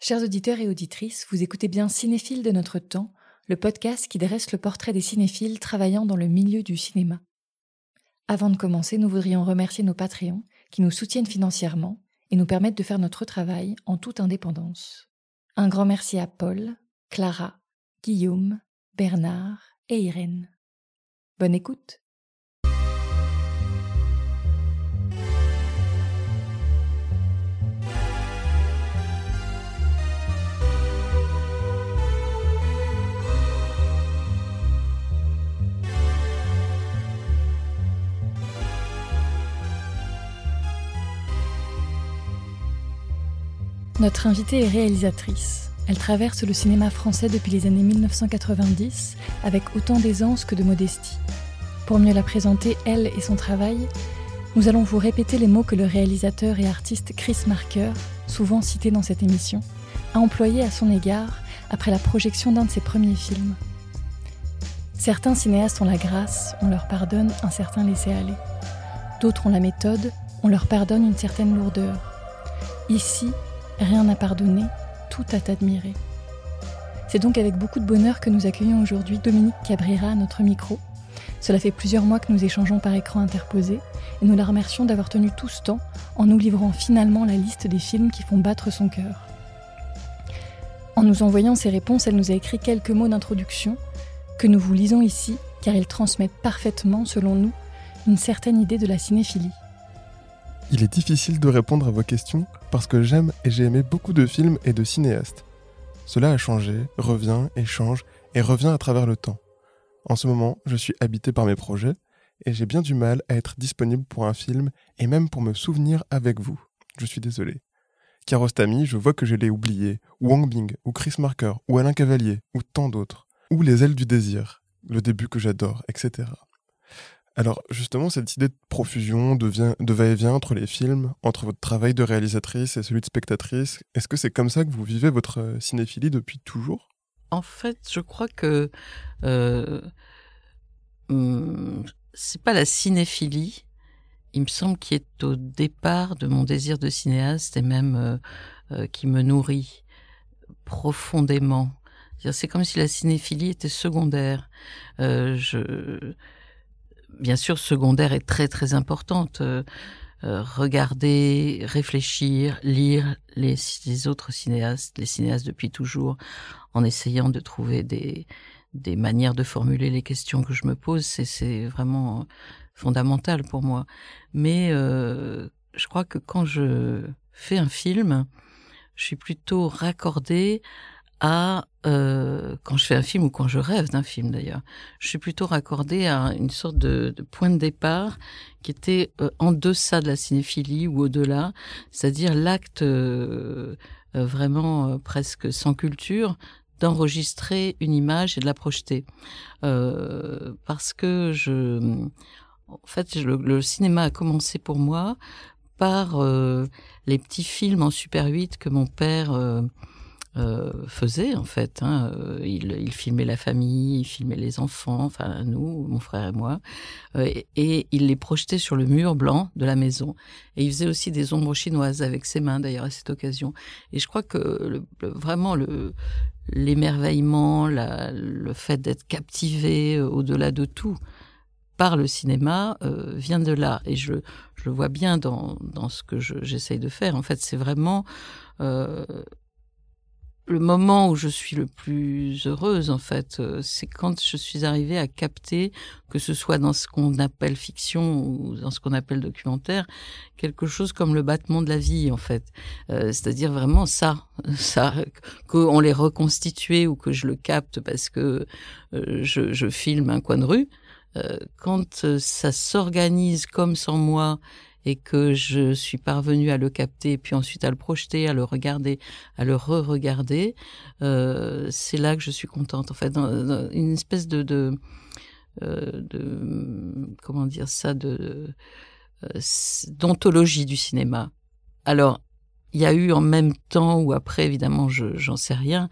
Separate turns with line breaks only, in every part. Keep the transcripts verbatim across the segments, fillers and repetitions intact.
Chers auditeurs et auditrices, vous écoutez bien Cinéphiles de notre temps, le podcast qui dresse le portrait des cinéphiles travaillant dans le milieu du cinéma. Avant de commencer, nous voudrions remercier nos Patreons qui nous soutiennent financièrement et nous permettent de faire notre travail en toute indépendance. Un grand merci à Paul, Clara, Guillaume, Bernard et Irène. Bonne écoute! Notre invitée est réalisatrice. Elle traverse le cinéma français depuis les années mille neuf cent quatre-vingt-dix avec autant d'aisance que de modestie. Pour mieux la présenter, elle et son travail, nous allons vous répéter les mots que le réalisateur et artiste Chris Marker, souvent cité dans cette émission, a employés à son égard après la projection d'un de ses premiers films. Certains cinéastes ont la grâce, on leur pardonne un certain laisser-aller. D'autres ont la méthode, on leur pardonne une certaine lourdeur. Ici, rien à pardonner, tout à admirer. C'est donc avec beaucoup de bonheur que nous accueillons aujourd'hui Dominique Cabrera à notre micro. Cela fait plusieurs mois que nous échangeons par écran interposé et nous la remercions d'avoir tenu tout ce temps en nous livrant finalement la liste des films qui font battre son cœur. En nous envoyant ses réponses, elle nous a écrit quelques mots d'introduction que nous vous lisons ici car ils transmettent parfaitement, selon nous, une certaine idée de la cinéphilie.
Il est difficile de répondre à vos questions parce que j'aime et j'ai aimé beaucoup de films et de cinéastes. Cela a changé, revient et change et revient à travers le temps. En ce moment, je suis habité par mes projets et j'ai bien du mal à être disponible pour un film et même pour me souvenir avec vous. Je suis désolé. Kiarostami, je vois que je l'ai oublié, ou Wang Bing, ou Chris Marker, ou Alain Cavalier, ou tant d'autres. Ou Les ailes du désir, le début que j'adore, et cetera. Alors justement, cette idée de profusion, de, vient, de va-et-vient entre les films, entre votre travail de réalisatrice et celui de spectatrice, est-ce que c'est comme ça que vous vivez votre cinéphilie depuis toujours ?
En fait, je crois que euh, hum, c'est pas la cinéphilie, il me semble, qui est au départ de mon désir de cinéaste et même euh, euh, qui me nourrit profondément. C'est-à-dire, c'est comme si la cinéphilie était secondaire. Euh, je... Bien sûr, secondaire est très très importante. Euh, euh, regarder, réfléchir, lire les, les autres cinéastes, les cinéastes depuis toujours, en essayant de trouver des, des manières de formuler les questions que je me pose, c'est, c'est vraiment fondamental pour moi. Mais euh, je crois que quand je fais un film, je suis plutôt raccordée à, euh, quand je fais un film ou quand je rêve d'un film d'ailleurs, je suis plutôt raccordée à une sorte de, de point de départ qui était euh, en deçà de la cinéphilie ou au-delà, c'est-à-dire l'acte euh, euh, vraiment euh, presque sans culture d'enregistrer une image et de la projeter. Euh, parce que je, en fait, je, le, le cinéma a commencé pour moi par euh, les petits films en Super huit que mon père euh, Euh, faisait en fait. Hein. Il, il filmait la famille, il filmait les enfants, enfin nous, mon frère et moi, euh, et, et il les projetait sur le mur blanc de la maison. Et il faisait aussi des ombres chinoises avec ses mains d'ailleurs à cette occasion. Et je crois que le, le, vraiment le, l'émerveillement, la, le fait d'être captivé euh, au-delà de tout par le cinéma euh, vient de là. Et je, je le vois bien dans, dans ce que je, j'essaye de faire. En fait, c'est vraiment euh, le moment où je suis le plus heureuse, en fait, c'est quand je suis arrivée à capter, que ce soit dans ce qu'on appelle fiction ou dans ce qu'on appelle documentaire, quelque chose comme le battement de la vie, en fait. Euh, c'est-à-dire vraiment ça, ça, qu'on l'ait reconstitué ou que je le capte parce que euh, je, je filme un coin de rue. Euh, quand euh, ça s'organise comme sans moi et que je suis parvenue à le capter, puis ensuite à le projeter, à le regarder, à le re-regarder, euh, c'est là que je suis contente. En fait, dans, dans une espèce de, de, euh, de, comment dire ça, de, euh, d'ontologie du cinéma. Alors, il y a eu en même temps ou après, évidemment, je, j'en sais rien,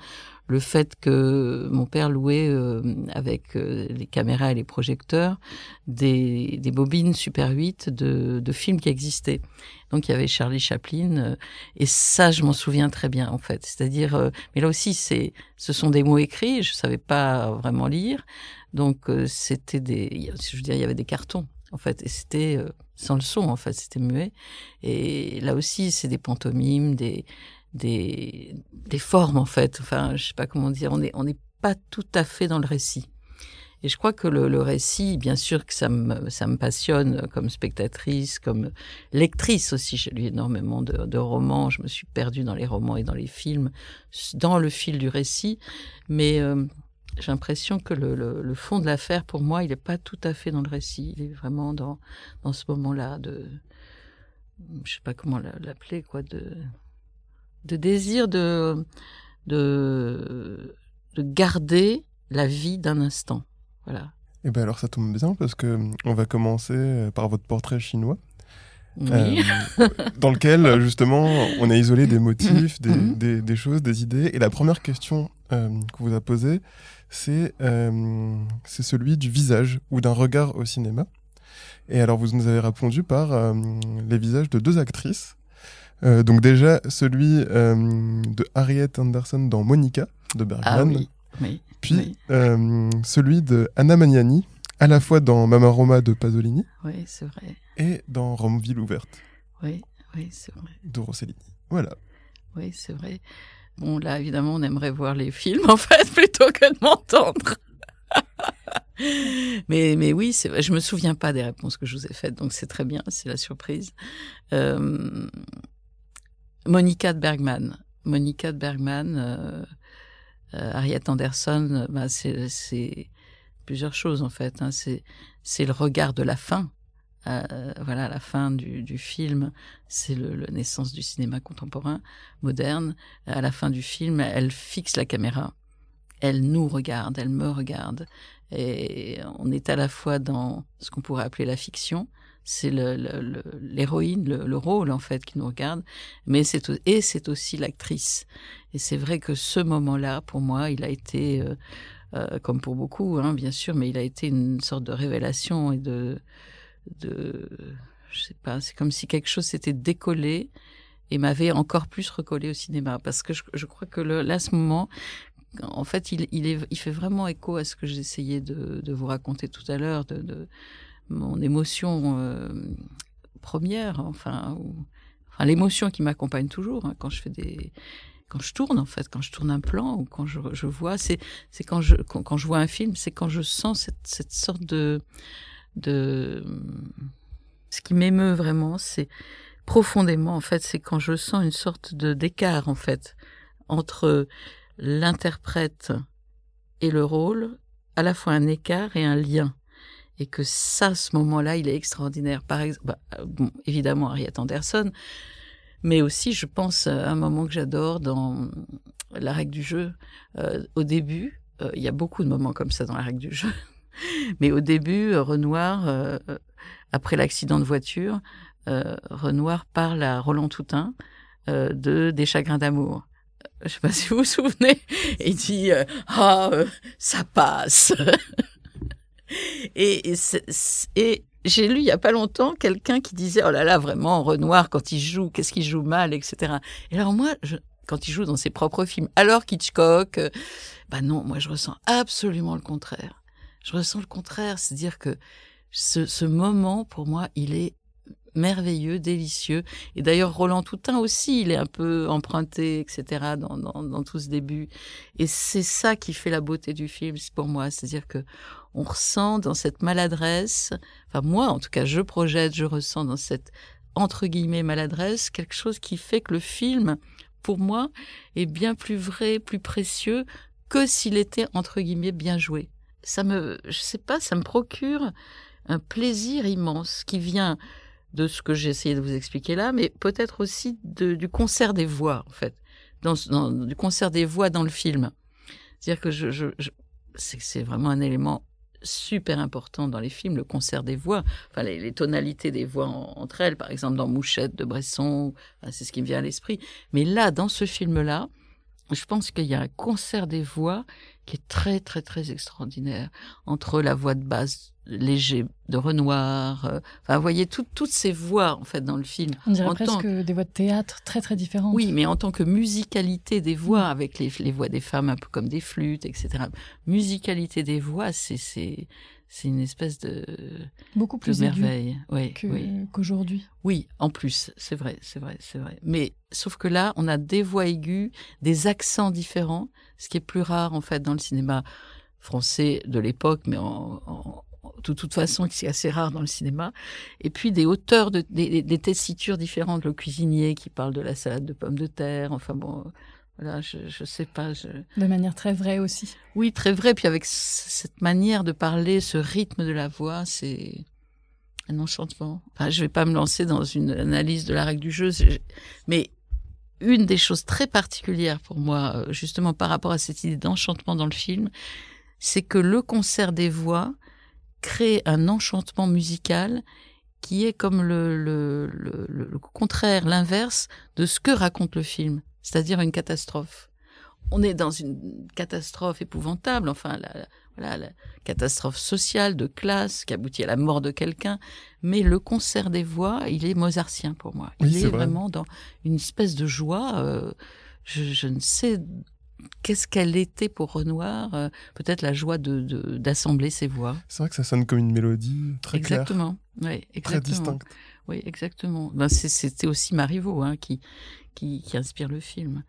le fait que mon père louait euh, avec euh, les caméras et les projecteurs des, des bobines Super huit de, de films qui existaient. Donc il y avait Charlie Chaplin euh, et ça je m'en souviens très bien en fait. C'est-à-dire, euh, mais là aussi c'est, ce sont des mots écrits, je savais pas vraiment lire, donc euh, c'était des, je veux dire il y avait des cartons en fait et c'était euh, sans le son en fait, c'était muet. Et là aussi c'est des pantomimes, des des des formes en fait, enfin je sais pas comment dire, on est on n'est pas tout à fait dans le récit. Et je crois que le, le récit, bien sûr que ça me ça me passionne comme spectatrice, comme lectrice aussi. J'ai lu énormément de, de romans, je me suis perdue dans les romans et dans les films, dans le fil du récit, mais euh, j'ai l'impression que le, le, le fond de l'affaire pour moi, il est pas tout à fait dans le récit, il est vraiment dans dans ce moment-là de, je sais pas comment l'appeler quoi, de de désir de, de, de garder la vie d'un instant. Voilà.
Et ben alors ça tombe bien parce que on va commencer par votre portrait chinois.
Oui.
Euh, dans lequel justement on a isolé des motifs, des, des, des choses, des idées. Et la première question euh, qu'on vous a posée, c'est, euh, c'est celui du visage ou d'un regard au cinéma. Et alors vous nous avez répondu par euh, les visages de deux actrices. Euh, donc déjà celui euh, de Harriet Anderson dans Monica de Bergman,
ah, oui. Oui.
puis
oui.
Euh, celui de Anna Magnani, à la fois dans Mamma Roma de Pasolini,
oui, c'est vrai,
et dans Rome ville ouverte,
oui, oui, c'est vrai,
de Rossellini. Voilà.
Oui, c'est vrai. Bon, là, évidemment, on aimerait voir les films en fait plutôt que de m'entendre. mais mais oui, c'est vrai. Je me souviens pas des réponses que je vous ai faites, donc c'est très bien, c'est la surprise. Euh... Monica de Bergman. Monica de Bergman, euh, euh, Harriet Anderson, bah c'est, c'est plusieurs choses en fait. Hein. C'est, c'est le regard de la fin. Euh, voilà, la fin du, du film, c'est le, le naissance du cinéma contemporain, moderne. À la fin du film, elle fixe la caméra. Elle nous regarde, elle me regarde. Et on est à la fois dans ce qu'on pourrait appeler la fiction, c'est le, le, le, l'héroïne, le, le rôle en fait qui nous regarde, mais c'est et c'est aussi l'actrice. Et c'est vrai que ce moment-là, pour moi, il a été, euh, euh, comme pour beaucoup, hein, bien sûr, mais il a été une sorte de révélation et de, de, je sais pas, c'est comme si quelque chose s'était décollé et m'avait encore plus recollé au cinéma, parce que je, je crois que le, là, à ce moment, en fait, il, il, est, il fait vraiment écho à ce que j'essayais de, de vous raconter tout à l'heure, de, de mon émotion euh, première, enfin, ou, enfin l'émotion qui m'accompagne toujours hein, quand je fais des, quand je tourne en fait, quand je tourne un plan ou quand je, je vois, c'est c'est quand je quand, quand je vois un film, c'est quand je sens cette cette sorte de de ce qui m'émeut vraiment, c'est profondément en fait, c'est quand je sens une sorte de d'écart en fait entre l'interprète et le rôle, à la fois un écart et un lien. Et que ça, ce moment-là, il est extraordinaire. Par exemple, bah, bon, évidemment, Harriet Anderson, mais aussi, je pense, à un moment que j'adore dans La règle du jeu. Euh, au début, euh, il y a beaucoup de moments comme ça dans La règle du jeu. Mais au début, Renoir, euh, après l'accident de voiture, euh, Renoir parle à Roland Toutain euh, de Des chagrins d'amour. Je ne sais pas si vous vous souvenez. Et il dit euh, « Ah, euh, ça passe !» Et, et, et j'ai lu il y a pas longtemps quelqu'un qui disait oh là là vraiment Renoir quand il joue qu'est-ce qu'il joue mal etc. Et alors moi je, quand il joue dans ses propres films alors qu'Hitchcock euh, bah non moi je ressens absolument le contraire. Je ressens le contraire, c'est-à-dire que ce, ce moment pour moi il est merveilleux, délicieux. Et d'ailleurs, Roland Toutain aussi, il est un peu emprunté, et cetera, dans, dans, dans tout ce début. Et c'est ça qui fait la beauté du film, pour moi. C'est-à-dire que on ressent dans cette maladresse, enfin moi, en tout cas, je projette, je ressens dans cette, entre guillemets, maladresse, quelque chose qui fait que le film, pour moi, est bien plus vrai, plus précieux que s'il était, entre guillemets, bien joué. Ça me, je sais pas, ça me procure un plaisir immense qui vient de ce que j'ai essayé de vous expliquer là, mais peut-être aussi de, du concert des voix, en fait, dans, dans, du concert des voix dans le film. C'est-à-dire que je, je, je, c'est, c'est vraiment un élément super important dans les films, le concert des voix, enfin les, les tonalités des voix en, entre elles, par exemple dans Mouchette de Bresson, enfin, c'est ce qui me vient à l'esprit. Mais là, dans ce film-là, je pense qu'il y a un concert des voix qui est très, très, très extraordinaire. Entre la voix de basse léger de Renoir, euh, enfin, vous voyez, tout, toutes ces voix, en fait, dans le film.
On dirait
en
presque
tant...
des voix de théâtre très, très différentes.
Oui, mais en tant que musicalité des voix, mmh. avec les, les voix des femmes un peu comme des flûtes, et cetera. Musicalité des voix, c'est, c'est, c'est une espèce de,
beaucoup plus
de merveille. Oui,
que,
oui.
qu'aujourd'hui.
Oui, en plus, c'est vrai, c'est vrai, c'est vrai. Mais sauf que là, on a des voix aiguës, des accents différents, ce qui est plus rare en fait dans le cinéma français de l'époque, mais en, en, de toute façon, c'est assez rare dans le cinéma. Et puis des hauteurs, de, des, des tessitures différentes. Le cuisinier qui parle de la salade de pommes de terre. Enfin bon, voilà, je, je sais pas. Je...
De manière très vraie aussi.
Oui, très vraie. Puis avec cette manière de parler, ce rythme de la voix, c'est un enchantement. Enfin, je vais pas me lancer dans une analyse de la règle du jeu, mais une des choses très particulières pour moi, justement par rapport à cette idée d'enchantement dans le film, c'est que le concert des voix crée un enchantement musical qui est comme le, le, le, le contraire, l'inverse de ce que raconte le film, c'est-à-dire une catastrophe. On est dans une catastrophe épouvantable, enfin la, voilà, la catastrophe sociale, de classe, qui aboutit à la mort de quelqu'un, mais le concert des voix, il est mozartien pour moi. Il
oui,
est, est
vrai.
vraiment dans une espèce de joie, euh, je, je ne sais... Qu'est-ce qu'elle était pour Renoir euh, peut-être la joie de, de, d'assembler ses voix.
C'est vrai que ça sonne comme une mélodie très
exactement.
claire.
Oui, exactement.
Très distincte.
Oui, exactement. Ben, c'est, c'était aussi Marivaux hein, qui, qui, qui inspire le film.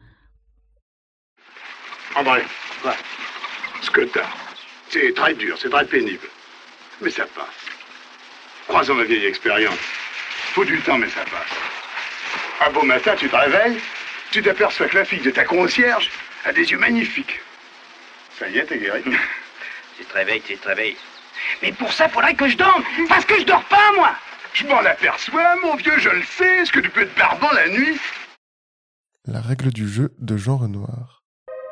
André, ouais. Ce que t'as, c'est très dur, c'est très pénible. Mais ça passe. Croisons ma vieille expérience. Faut du temps, mais ça passe. Un beau matin, tu te réveilles, tu t'aperçois que la fille de ta concierge a des yeux magnifiques. Ça y est, t'es guéri.
Tu te réveilles, tu te réveilles. Mais pour ça, faudrait que je dorme, parce que je dors pas, moi.
Je m'en aperçois, mon vieux, je le sais. Est-ce que tu peux être barbant la nuit?
La règle du jeu de Jean Renoir.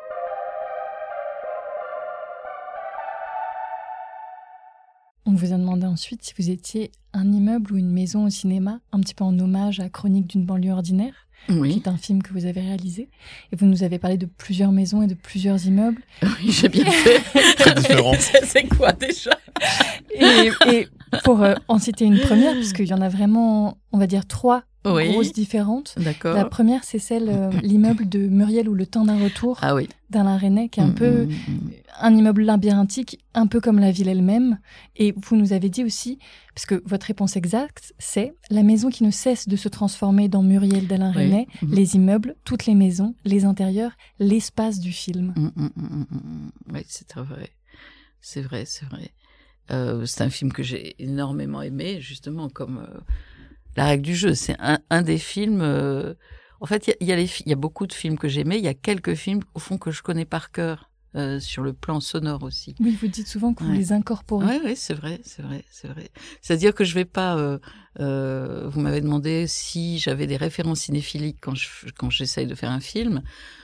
On vous a demandé ensuite si vous étiez un immeuble ou une maison au cinéma, un petit peu en hommage à Chronique d'une banlieue ordinaire,
oui.
qui est un film que vous avez réalisé. Et vous nous avez parlé de plusieurs maisons et de plusieurs immeubles.
Oui, j'ai bien fait.
Très différent.
C'est quoi déjà?
et, et pour euh, en citer une première, puisqu'il y en a vraiment, on va dire, trois
oui.
grosses différentes.
D'accord.
La première, c'est celle, euh, l'immeuble de Muriel ou Le Temps d'un retour,
ah, oui.
d'Alain Resnais, qui est un
mmh,
peu
mmh.
un immeuble labyrinthique, un peu comme la ville elle-même. Et vous nous avez dit aussi, parce que votre réponse exacte, c'est la maison qui ne cesse de se transformer dans Muriel d'Alain
oui.
Resnais,
mmh.
les immeubles, toutes les maisons, les intérieurs, l'espace du film.
Mmh, mmh, mmh, mmh. Oui, c'est très vrai. C'est vrai, c'est vrai. Euh, c'est un film que j'ai énormément aimé, justement, comme euh, La règle du jeu. C'est un, un des films... Euh, en fait, il y, y, y a beaucoup de films que j'aimais. Il y a quelques films, au fond, que je connais par cœur, euh, sur le plan sonore aussi.
Oui, vous dites souvent que vous
ouais.
les incorporez.
Oui, ouais, c'est vrai, c'est vrai, c'est vrai. C'est-à-dire que je vais pas... Euh, euh, vous m'avez demandé si j'avais des références cinéphiliques quand, je, quand j'essaye de faire un film.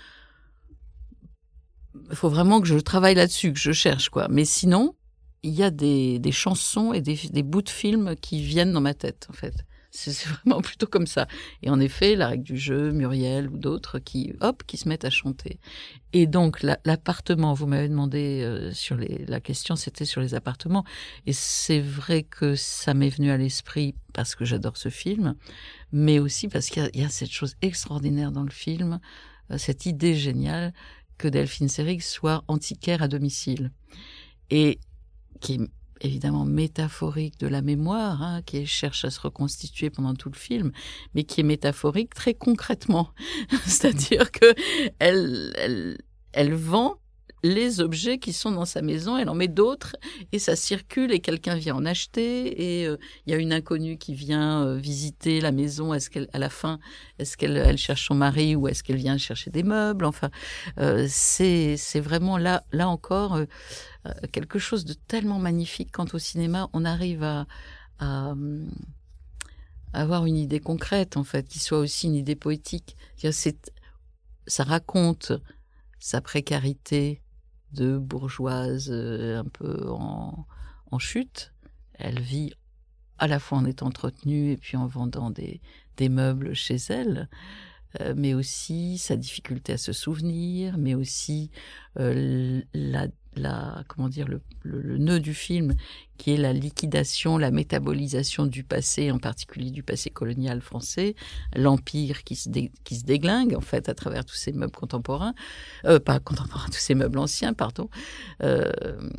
Il faut vraiment que je travaille là-dessus, que je cherche, quoi. Mais sinon... il y a des, des chansons et des, des bouts de films qui viennent dans ma tête, en fait. C'est, c'est vraiment plutôt comme ça. Et en effet, La règle du jeu, Muriel ou d'autres qui, hop, qui se mettent à chanter. Et donc, la, l'appartement, vous m'avez demandé euh, sur les, la question, c'était sur les appartements. Et c'est vrai que ça m'est venu à l'esprit parce que j'adore ce film, mais aussi parce qu'il y a, il y a cette chose extraordinaire dans le film, euh, cette idée géniale que Delphine Seyrig soit antiquaire à domicile. Et qui est évidemment métaphorique de la mémoire, hein, qui cherche à se reconstituer pendant tout le film, mais qui est métaphorique très concrètement. C'est-à-dire que elle, elle, elle vend les objets qui sont dans sa maison, elle en met d'autres, et ça circule, et quelqu'un vient en acheter, et il euh, y a une inconnue qui vient euh, visiter la maison. Est-ce qu'elle, à la fin, est-ce qu'elle elle cherche son mari, ou est-ce qu'elle vient chercher des meubles? Enfin, euh, c'est, c'est vraiment là, là encore euh, quelque chose de tellement magnifique quand au cinéma on arrive à, à, à avoir une idée concrète, en fait, qui soit aussi une idée poétique. C'est, ça raconte sa précarité de bourgeoise euh, un peu en, en chute. Elle vit à la fois en étant entretenue et puis en vendant des, des meubles chez elle. euh, mais aussi sa difficulté à se souvenir, mais aussi euh, la, la, comment dire, le, le, le nœud du film, qui est la liquidation, la métabolisation du passé, en particulier du passé colonial français, l'empire qui se, dé, qui se déglingue, en fait, à travers tous ces meubles contemporains, euh, pas contemporains, tous ces meubles anciens, pardon. Euh,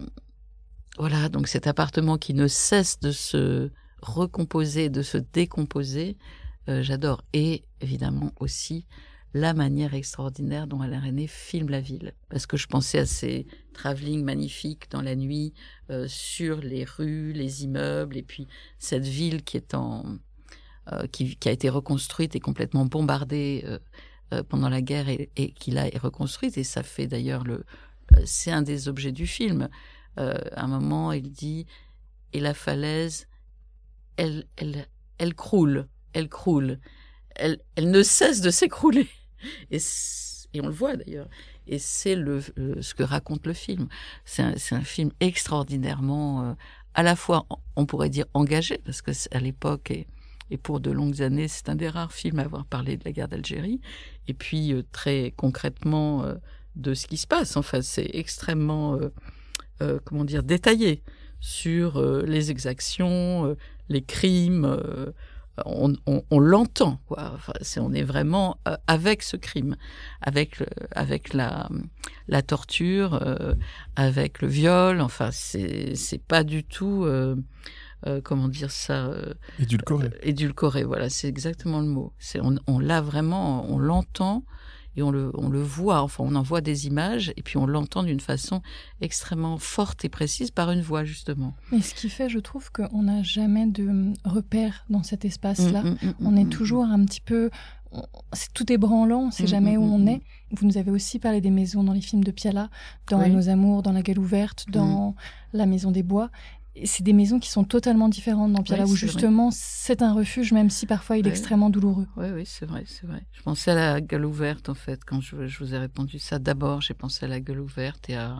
voilà, donc cet appartement qui ne cesse de se recomposer, de se décomposer, euh, j'adore. Et évidemment aussi la manière extraordinaire dont Alain Resnais filme la ville. Parce que je pensais à ces travelling magnifiques dans la nuit, euh, sur les rues, les immeubles, et puis cette ville qui est en, euh, qui, qui a été reconstruite et complètement bombardée euh, euh, pendant la guerre et, et qui là est reconstruite. Et ça fait d'ailleurs le, c'est un des objets du film. Euh, à un moment, il dit et la falaise, elle, elle, elle croule, elle croule, elle, elle ne cesse de s'écrouler. Et, et on le voit d'ailleurs. Et c'est le, le, ce que raconte le film. C'est un, c'est un film extraordinairement, euh, à la fois, on pourrait dire engagé, parce que à l'époque et, et pour de longues années, c'est un des rares films à avoir parlé de la guerre d'Algérie. Et puis euh, très concrètement euh, de ce qui se passe. Enfin, c'est extrêmement, euh, euh, comment dire, détaillé sur euh, les exactions, euh, les crimes. Euh, On, on, on l'entend, quoi. Enfin, c'est, on est vraiment euh, avec ce crime, avec, le, avec la, la torture, euh, avec le viol. Enfin, c'est, c'est pas du tout, euh, euh, comment dire ça euh,
Édulcoré.
Euh, édulcoré, voilà, c'est exactement le mot. C'est, on, on l'a vraiment, on l'entend et on le, on le voit. Enfin, on en voit des images et puis on l'entend d'une façon extrêmement forte et précise par une voix, justement.
Et ce qui fait, je trouve, qu'on n'a jamais de repère dans cet espace-là.
Mmh, mmh,
on
mmh,
est
mmh.
toujours un petit peu... On, c'est, tout est branlant, on ne sait
Mmh,
jamais
mmh,
où on
mmh.
est. Vous nous avez aussi parlé des maisons dans les films de Piala, dans
Oui.
Nos Amours, dans La Gueule ouverte, dans La Maison des Bois. Et c'est des maisons qui sont totalement différentes dans Piala,
Oui,
où
c'est
justement, c'est un refuge, même si parfois il est
Oui.
extrêmement douloureux.
Oui, oui, c'est vrai, c'est vrai. Je pensais à La Gueule ouverte, en fait, quand je, je vous ai répondu ça. D'abord, j'ai pensé à La Gueule ouverte et à,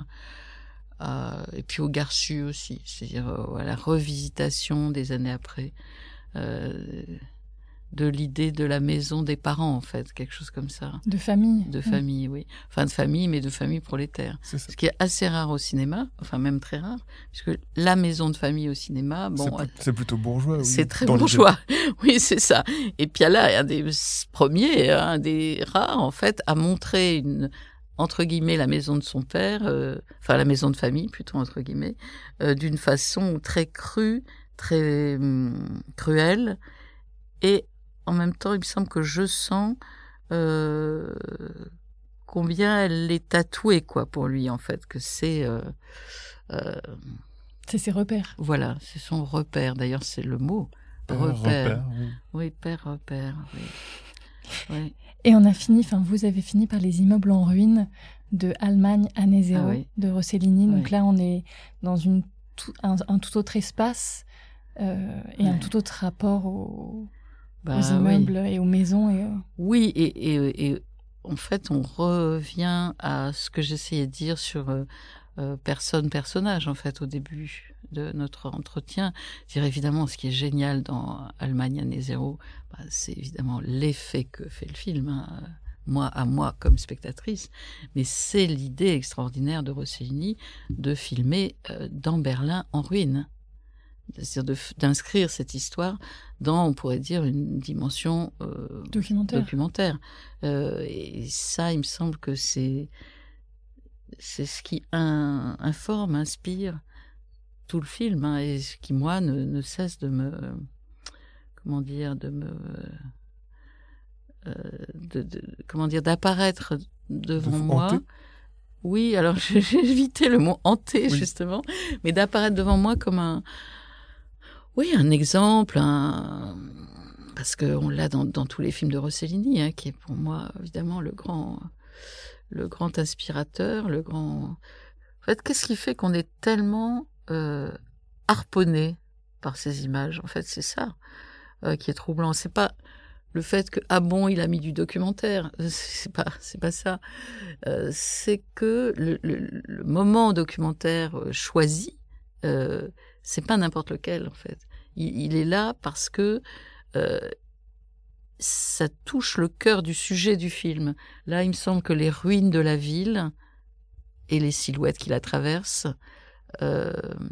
à et puis au Garçu aussi, c'est-à-dire euh, à la revisitation des années après euh, de l'idée de la maison des parents, en fait, quelque chose comme ça.
De famille.
De
Oui.
famille, oui. Enfin, de famille, mais de famille prolétaire.
C'est ça.
Ce qui est assez rare au cinéma, enfin même très rare, puisque la maison de famille au cinéma, bon,
c'est, c'est plutôt bourgeois. Oui,
c'est très
dans
bourgeois. Oui, c'est ça. Et Piala est un des premiers, un des rares, en fait, à montrer une, entre guillemets, la maison de son père, euh, enfin la maison de famille, plutôt, entre guillemets, euh, d'une façon très crue, très hum, cruelle. Et en même temps, il me semble que je sens euh, combien elle est tatouée, quoi, pour lui, en fait, que c'est... Euh, euh,
C'est ses repères.
Voilà, c'est son repère. D'ailleurs, c'est le mot.
Père,
repère.
repère, oui.
Oui, père, repère. Oui. Oui.
Et on a fini, enfin vous avez fini par Les immeubles en ruine de Allemagne, année zéro,
Ah oui.
de Rossellini. Donc
Oui.
là, on est dans une tout, un, un tout autre espace euh, et
Ouais.
un tout autre rapport aux,
Bah,
aux immeubles
oui.
et aux maisons. Et, euh,
Oui, et, et, et en fait, on revient à ce que j'essayais de dire sur euh, euh, personne, personnage, en fait, au début de notre entretien. C'est évidemment ce qui est génial dans Allemagne année zéro, bah, c'est évidemment l'effet que fait le film, hein, moi à moi comme spectatrice, mais c'est l'idée extraordinaire de Rossellini de filmer euh, dans Berlin en ruine. C'est-à-dire de, d'inscrire cette histoire dans, on pourrait dire, une dimension euh,
Documentaire.
documentaire. Euh, et ça, il me semble que c'est, c'est ce qui in, informe, inspire tout le film, hein, et ce qui, moi, ne, ne cesse de me... Comment dire, de me... Euh, de, de, comment dire, d'apparaître devant
De
moi.
hanter.
Oui, alors j'ai évité le mot hanter,
Oui.
justement, mais d'apparaître devant moi comme un... Oui, un exemple, un... parce qu'on l'a dans, dans tous les films de Rossellini, hein, qui est pour moi, évidemment, le grand, le grand inspirateur, le grand... En fait, qu'est-ce qui fait qu'on est tellement euh, harponné par ces images ? En fait, c'est ça euh, qui est troublant. C'est pas le fait que, ah bon, il a mis du documentaire, c'est pas, c'est pas ça. Euh, c'est que le, le, le moment documentaire choisi, euh, c'est pas n'importe lequel, en fait. Il, il est là parce que euh, ça touche le cœur du sujet du film. Là, il me semble que les ruines de la ville et les silhouettes qui la traversent euh,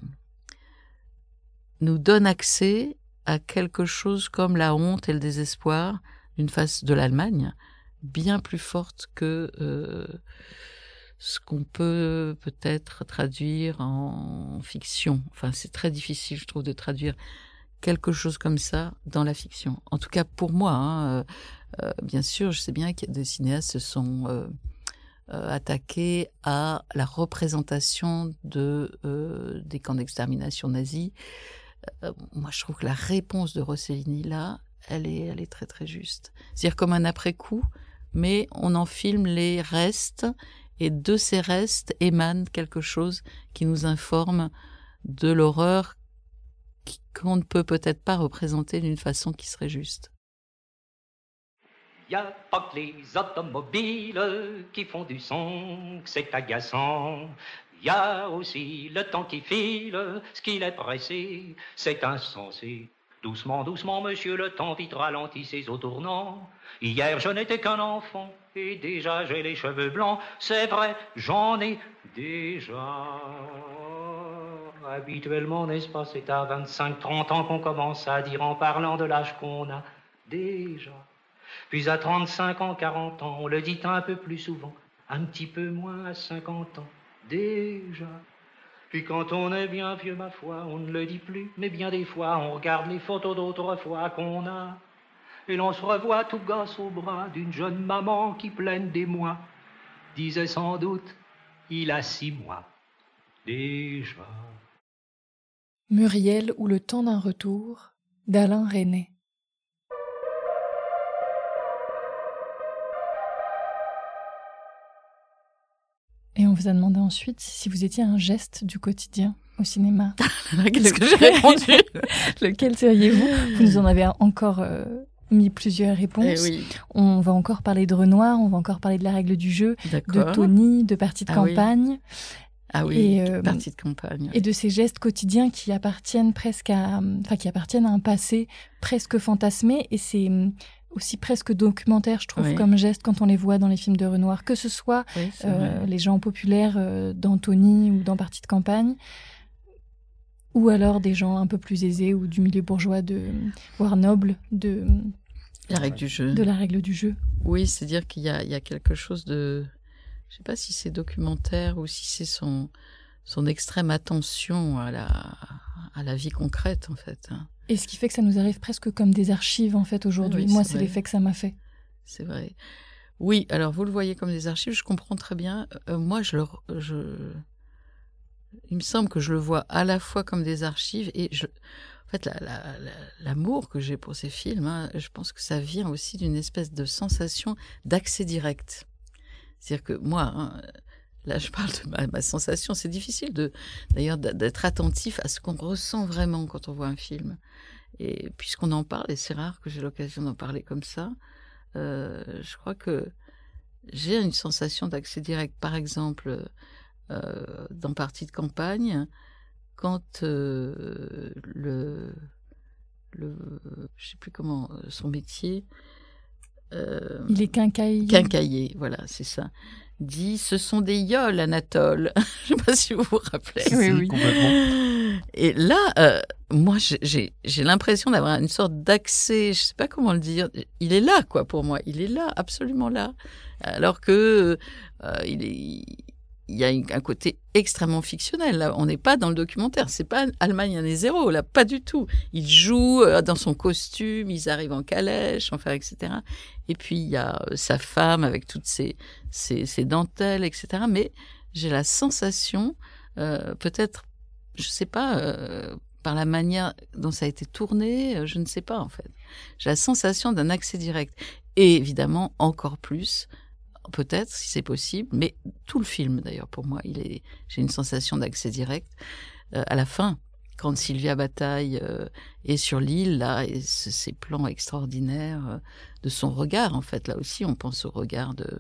nous donnent accès à quelque chose comme la honte et le désespoir d'une face de l'Allemagne, bien plus forte que euh, ce qu'on peut peut-être traduire en fiction. Enfin, c'est très difficile, je trouve, de traduire quelque chose comme ça dans la fiction. En tout cas, pour moi, hein, euh, euh, bien sûr, je sais bien qu'il y a des cinéastes se sont euh, euh, attaqués à la représentation de, euh, des camps d'extermination nazis. Euh, moi, je trouve que la réponse de Rossellini, là, elle est, elle est très, très juste. C'est-à-dire comme un après-coup, mais on en filme les restes, et de ces restes émane quelque chose qui nous informe de l'horreur qu'on ne peut peut-être pas représenter d'une façon qui serait juste.
Il n'y a pas que les automobiles qui font du son, que c'est agaçant. Il y a aussi le temps qui file, ce qu'il est pressé, c'est insensé. Doucement, doucement, monsieur, le temps vite ralentit ses eaux tournants. Hier, je n'étais qu'un enfant, et déjà j'ai les cheveux blancs. C'est vrai, j'en ai déjà. Habituellement, n'est-ce pas, c'est à vingt-cinq trente ans qu'on commence à dire en parlant de l'âge qu'on a déjà. Puis à trente-cinq ans, quarante ans, on le dit un peu plus souvent, un petit peu moins à cinquante ans, déjà. Puis quand on est bien vieux, ma foi, on ne le dit plus, mais bien des fois, on regarde les photos d'autrefois qu'on a, et l'on se revoit tout gosse au bras d'une jeune maman qui, pleine d'émoi, disait sans doute, il a six mois, déjà.
Muriel ou le temps d'un retour, d'Alain Resnais. Et on vous a demandé ensuite si vous étiez un geste du quotidien au cinéma.
Qu'est-ce que j'ai répondu?
Lequel seriez-vous? Vous nous en avez encore euh, mis plusieurs réponses.
Eh oui.
On va encore parler de Renoir, on va encore parler de La règle du jeu,
D'accord.
de Tony, de Partie de
Ah
campagne.
Oui. Ah oui,
et, euh,
partie de campagne.
Et de ces gestes quotidiens qui appartiennent presque à, enfin, qui appartiennent à un passé presque fantasmé. Et c'est aussi presque documentaire, je trouve, oui. comme geste quand on les voit dans les films de Renoir, que ce soit
oui,
euh, les gens populaires euh, dans Tony ou dans Partie de campagne, ou alors des gens un peu plus aisés ou du milieu bourgeois, de, voire noble, de
la règle du jeu.
De la règle du jeu.
Oui, c'est-à-dire qu'il y a, il y a quelque chose de... Je ne sais pas si c'est documentaire ou si c'est son, son extrême attention à la, à la vie concrète, en fait.
Et ce qui fait que ça nous arrive presque comme des archives, en fait, aujourd'hui.
Oui,
Moi,
c'est
c'est l'effet que ça m'a fait.
C'est vrai. Oui, alors vous le voyez comme des archives, je comprends très bien. Euh, moi, je le... Je... Il me semble que je le vois à la fois comme des archives et je... En fait, la, la, la, l'amour que j'ai pour ces films, hein, je pense que ça vient aussi d'une espèce de sensation d'accès direct. C'est-à-dire que moi, hein, là je parle de ma, ma sensation, c'est difficile de, d'ailleurs d'être attentif à ce qu'on ressent vraiment quand on voit un film. Et puisqu'on en parle, et c'est rare que j'ai l'occasion d'en parler comme ça, euh, je crois que j'ai une sensation d'accès direct. Par exemple, euh, dans Partie de campagne, quand euh, le, le... je ne sais plus comment, son métier...
Euh, il est quincaillier.
Quincaillier, voilà, c'est ça. Dit, ce sont des yoles, Anatole. Je ne sais pas si vous vous rappelez.
Oui, oui. Complètement.
Et là, euh, moi, j'ai, j'ai l'impression d'avoir une sorte d'accès, je ne sais pas comment le dire. Il est là, quoi, pour moi. Il est là, absolument là. Alors que euh, il est... Il y a un côté extrêmement fictionnel. Là, on n'est pas dans le documentaire. C'est pas Allemagne année zéro, là, pas du tout. Il joue dans son costume, ils arrivent en calèche, enfin, et cetera. Et puis il y a sa femme avec toutes ses, ses, ses dentelles, et cetera. Mais j'ai la sensation, euh, peut-être, je sais pas, euh, par la manière dont ça a été tourné, je ne sais pas en fait. J'ai la sensation d'un accès direct. Et évidemment, encore plus. Peut-être, si c'est possible, mais tout le film, d'ailleurs, pour moi, il est, j'ai une sensation d'accès direct. Euh, à la fin, quand Sylvia Bataille euh, est sur l'île, là, et ce, ces plans extraordinaires euh, de son regard, en fait, là aussi, on pense au regard de,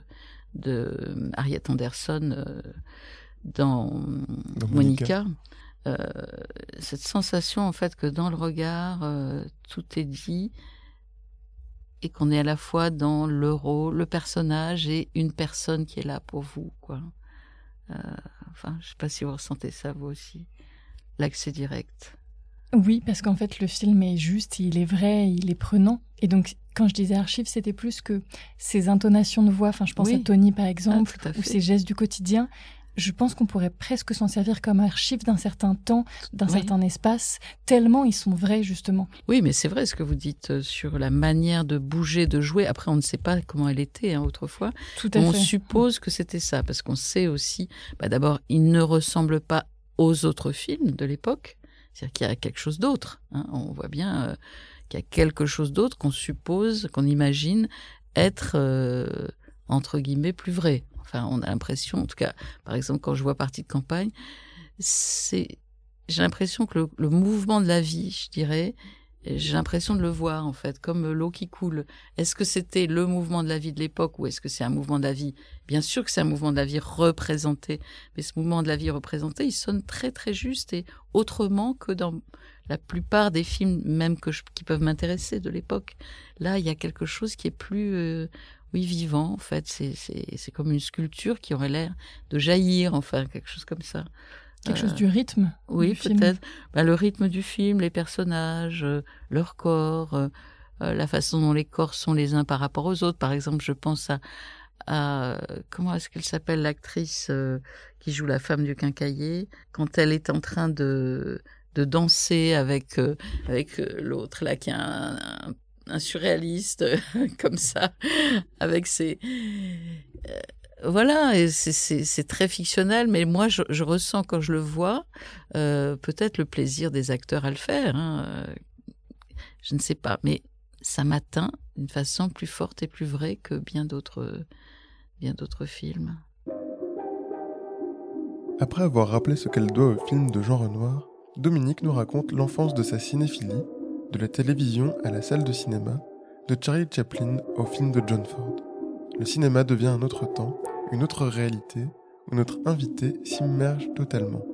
de Harriet Anderson euh, dans, dans Monica. Monica. Euh, cette sensation, en fait, que dans le regard, euh, tout est dit. et qu'on est à la fois dans le rôle, le personnage et une personne qui est là pour vous, quoi. Euh, enfin, je sais pas si vous ressentez ça vous aussi, l'accès direct.
Oui, parce qu'en fait, le film est juste, il est vrai, il est prenant. Et donc, quand je disais archive, c'était plus que ces intonations de voix, enfin, je pense
oui.
à Tony, par exemple,
ah,
ou ces gestes du quotidien. Je pense qu'on pourrait presque s'en servir comme archive d'un certain temps, d'un oui. certain espace, tellement ils sont vrais, justement.
Oui, mais c'est vrai ce que vous dites sur la manière de bouger, de jouer. Après, on ne sait pas comment elle était hein, autrefois.
Tout à
on
fait.
suppose que c'était ça, parce qu'on sait aussi, bah, d'abord, il ne ressemble pas aux autres films de l'époque. C'est-à-dire qu'il y a quelque chose d'autre. Hein. On voit bien euh, qu'il y a quelque chose d'autre qu'on suppose, qu'on imagine être, euh, entre guillemets, plus vrai. Enfin, on a l'impression, en tout cas, par exemple, quand je vois Partie de campagne, c'est, j'ai l'impression que le, le mouvement de la vie, je dirais, j'ai l'impression de le voir, en fait, comme l'eau qui coule. Est-ce que c'était le mouvement de la vie de l'époque ou est-ce que c'est un mouvement de la vie ? Bien sûr que c'est un mouvement de la vie représenté, mais ce mouvement de la vie représenté, il sonne très, très juste et autrement que dans la plupart des films, même que je, qui peuvent m'intéresser de l'époque. Là, il y a quelque chose qui est plus... Euh, Oui, vivant, en fait. C'est, c'est, c'est comme une sculpture qui aurait l'air de jaillir, enfin, quelque chose comme ça.
Quelque euh, chose du rythme
Oui,
du
peut-être.
Film.
Ben, le rythme du film, les personnages, euh, leur corps, euh, euh, la façon dont les corps sont les uns par rapport aux autres. Par exemple, je pense à... à comment est-ce qu'elle s'appelle, l'actrice euh, qui joue la femme du quincaillier, quand elle est en train de, de danser avec, euh, avec l'autre, là, qui a un... un un surréaliste comme ça, avec ses... Euh, voilà, et c'est, c'est, c'est très fictionnel, mais moi, je, je ressens quand je le vois, euh, peut-être le plaisir des acteurs à le faire. Hein, euh, je ne sais pas, mais ça m'atteint d'une façon plus forte et plus vraie que bien d'autres, bien d'autres films.
Après avoir rappelé ce qu'elle doit au film de Jean Renoir, Dominique nous raconte l'enfance de sa cinéphilie, de la télévision à la salle de cinéma, de Charlie Chaplin au film de John Ford. Le cinéma devient un autre temps, une autre réalité, où notre invité s'immerge totalement.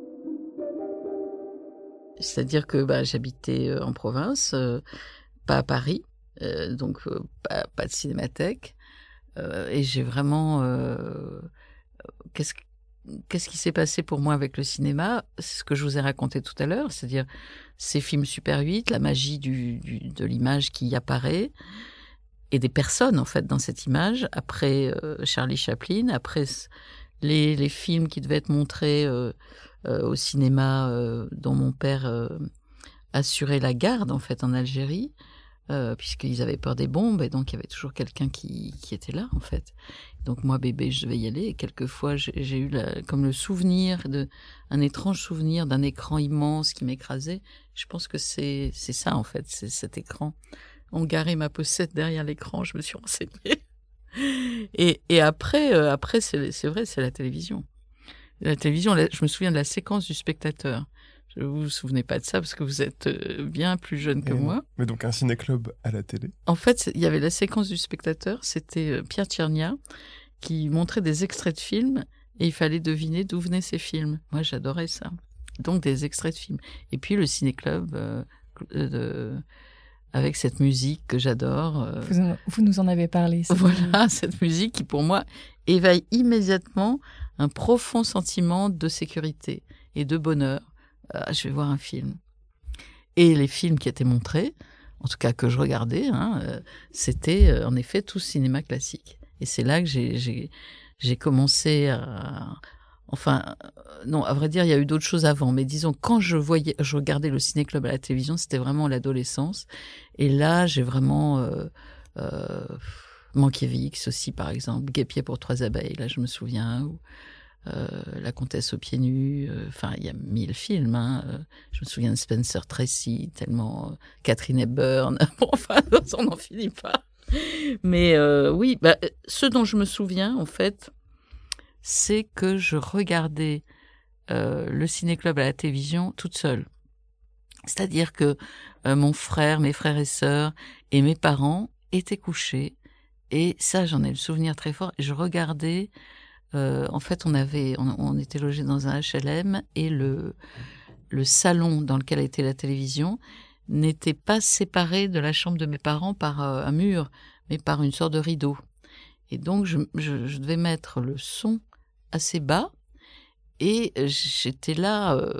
C'est-à-dire que bah, j'habitais en province, euh, pas à Paris, euh, donc euh, pas, pas de cinémathèque, euh, et j'ai vraiment... Euh, qu'est-ce que Qu'est-ce qui s'est passé pour moi avec le cinéma ? C'est ce que je vous ai raconté tout à l'heure, c'est-à-dire ces films Super huit, la magie du, du, de l'image qui y apparaît, et des personnes, en fait, dans cette image. Après euh, Charlie Chaplin, après les, les films qui devaient être montrés euh, euh, au cinéma euh, dont mon père euh, assurait la garde, en fait, en Algérie, euh, puisqu'ils avaient peur des bombes, et donc il y avait toujours quelqu'un qui, qui était là, en fait. Donc moi, bébé, je devais y aller. Et quelquefois, j'ai, j'ai eu la, comme le souvenir, de, un étrange souvenir d'un écran immense qui m'écrasait. Je pense que c'est, c'est ça, en fait, c'est cet écran. On garait ma possette derrière l'écran, je me suis renseignée. Et, et après, euh, après c'est, c'est vrai, c'est la télévision. La télévision, la, je me souviens de la séquence du Spectateur. Je vous vous souvenez pas de ça parce que vous êtes bien plus jeune que
et
moi.
Mais donc un ciné-club à la télé.
En fait, il y avait la séquence du Spectateur, c'était Pierre Tchernia qui montrait des extraits de films et il fallait deviner d'où venaient ces films. Moi, j'adorais ça. Donc des extraits de films. Et puis le ciné-club euh, de, avec cette musique que j'adore. Euh,
vous, vous nous en avez parlé.
Voilà, cette musique qui pour moi éveille immédiatement un profond sentiment de sécurité et de bonheur. Euh, je vais voir un film. Et les films qui étaient montrés, en tout cas que je regardais, hein, euh, c'était euh, en effet tout cinéma classique. Et c'est là que j'ai, j'ai, j'ai commencé à... Enfin, euh, non, à vrai dire, il y a eu d'autres choses avant. Mais disons, quand je voyais, je regardais le ciné-club à la télévision, c'était vraiment l'adolescence. Et là, j'ai vraiment... Euh, euh, Mankiewicz aussi, par exemple. Guêpier pour trois abeilles, là, je me souviens. Ou, Euh, La Comtesse aux pieds nus, enfin euh, il y a mille films. Hein. Euh, je me souviens de Spencer Tracy, tellement euh, Catherine Hepburn. Bon, enfin, on n'en finit pas. Mais euh, oui, bah, ce dont je me souviens en fait, c'est que je regardais euh, le ciné-club à la télévision toute seule. C'est-à-dire que euh, mon frère, mes frères et sœurs et mes parents étaient couchés, et ça, j'en ai le souvenir très fort. Et je regardais. Euh, en fait, on avait, on, on était logés dans un H L M et le le salon dans lequel était la télévision n'était pas séparée de la chambre de mes parents par euh, un mur, mais par une sorte de rideau. Et donc, je, je, je devais mettre le son assez bas. Et j'étais là, euh,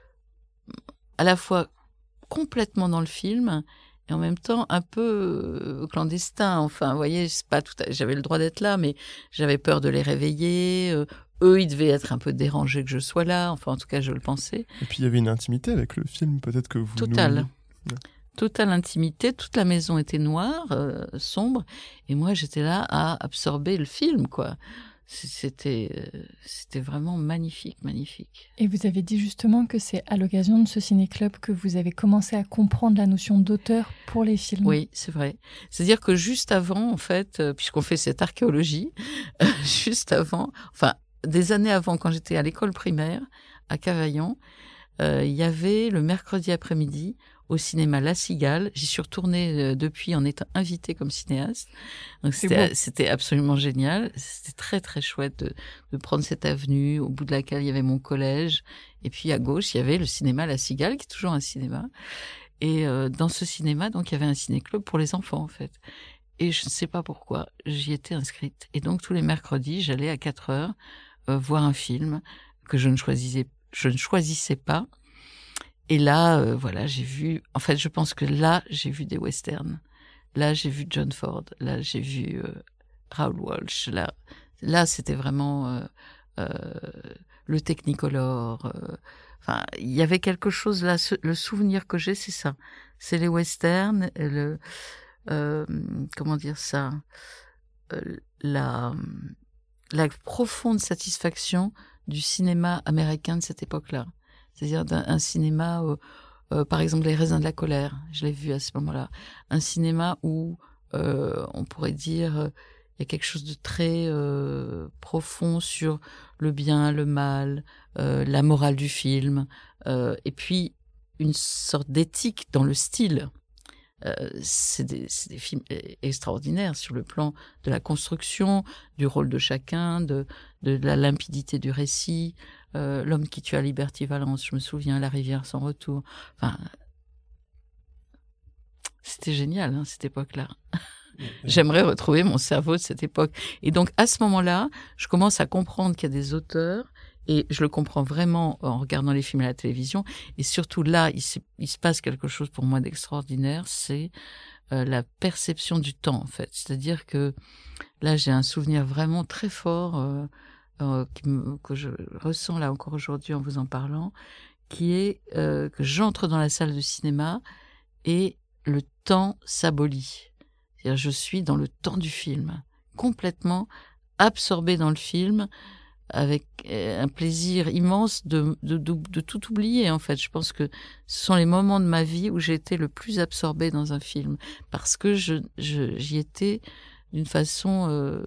à la fois complètement dans le film, et en même temps un peu euh, clandestin. Enfin, vous voyez, c'est pas tout à... j'avais le droit d'être là, mais j'avais peur de les réveiller. Euh, eux, ils devaient être un peu dérangés que je sois là. Enfin, en tout cas, je le pensais.
Et puis, il y avait une intimité avec le film, peut-être que vous...
Totale.
Nous...
Totale intimité. Toute la maison était noire, euh, sombre. Et moi, j'étais là à absorber le film, quoi. C'était, c'était vraiment magnifique, magnifique.
Et vous avez dit justement que c'est à l'occasion de ce ciné-club que vous avez commencé à comprendre la notion d'auteur pour les films.
Oui, c'est vrai. C'est-à-dire que juste avant, en fait, puisqu'on fait cette archéologie, juste avant, enfin, des années avant, quand j'étais à l'école primaire, à Cavaillon, euh, il y avait le mercredi après-midi, au cinéma La Cigale. J'y suis retournée euh, depuis en étant invitée comme cinéaste. Donc c'était, c'était absolument génial. C'était très très chouette de, de prendre cette avenue au bout de laquelle il y avait mon collège. Et puis à gauche, il y avait le cinéma La Cigale, qui est toujours un cinéma. Et euh, dans ce cinéma, donc il y avait un ciné-club pour les enfants en fait. Et je ne sais pas pourquoi, j'y étais inscrite. Et donc tous les mercredis, j'allais à quatre heures euh, voir un film que je ne choisissais, je ne choisissais pas. Et là, euh, voilà, j'ai vu... En fait, je pense que là, j'ai vu des westerns. Là, j'ai vu John Ford. Là, j'ai vu euh, Raoul Walsh. Là, là c'était vraiment euh, euh, le Technicolor. Euh, enfin, il y avait quelque chose là. Ce, le souvenir que j'ai, c'est ça. C'est les westerns. Le, euh, comment dire ça euh, la, la profonde satisfaction du cinéma américain de cette époque-là. C'est-à-dire un, un cinéma, euh, euh, par exemple, Les Raisins de la colère, je l'ai vu à ce moment-là. Un cinéma où, euh, on pourrait dire, il euh, y a quelque chose de très euh, profond sur le bien, le mal, euh, la morale du film, euh, et puis une sorte d'éthique dans le style. Euh, c'est des, c'est des films extraordinaires sur le plan de la construction, du rôle de chacun, de, de la limpidité du récit. Euh, L'homme qui tua Liberty Valance, je me souviens, La rivière sans retour. Enfin, c'était génial, hein, cette époque-là. J'aimerais retrouver mon cerveau de cette époque. Et donc, à ce moment-là, je commence à comprendre qu'il y a des auteurs, et je le comprends vraiment en regardant les films à la télévision. Et surtout là, il se, il se passe quelque chose pour moi d'extraordinaire, c'est euh, la perception du temps, en fait. C'est-à-dire que là, j'ai un souvenir vraiment très fort euh, euh, qui me, que je ressens là encore aujourd'hui en vous en parlant, qui est euh, que j'entre dans la salle de cinéma et le temps s'abolit. C'est-à-dire, je suis dans le temps du film, complètement absorbée dans le film, avec un plaisir immense de, de, de, de tout oublier, en fait. Je pense que ce sont les moments de ma vie où j'ai été le plus absorbée dans un film, parce que je, je, j'y étais d'une façon euh,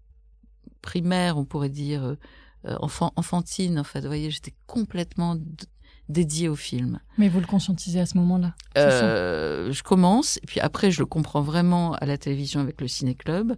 primaire, on pourrait dire, euh, enfant, enfantine, en fait. Vous voyez, j'étais complètement d- dédiée au film.
Mais vous le conscientisez à ce moment-là, c'est
euh, ça ? Je commence, et puis après, je le comprends vraiment à la télévision avec le Ciné-Club,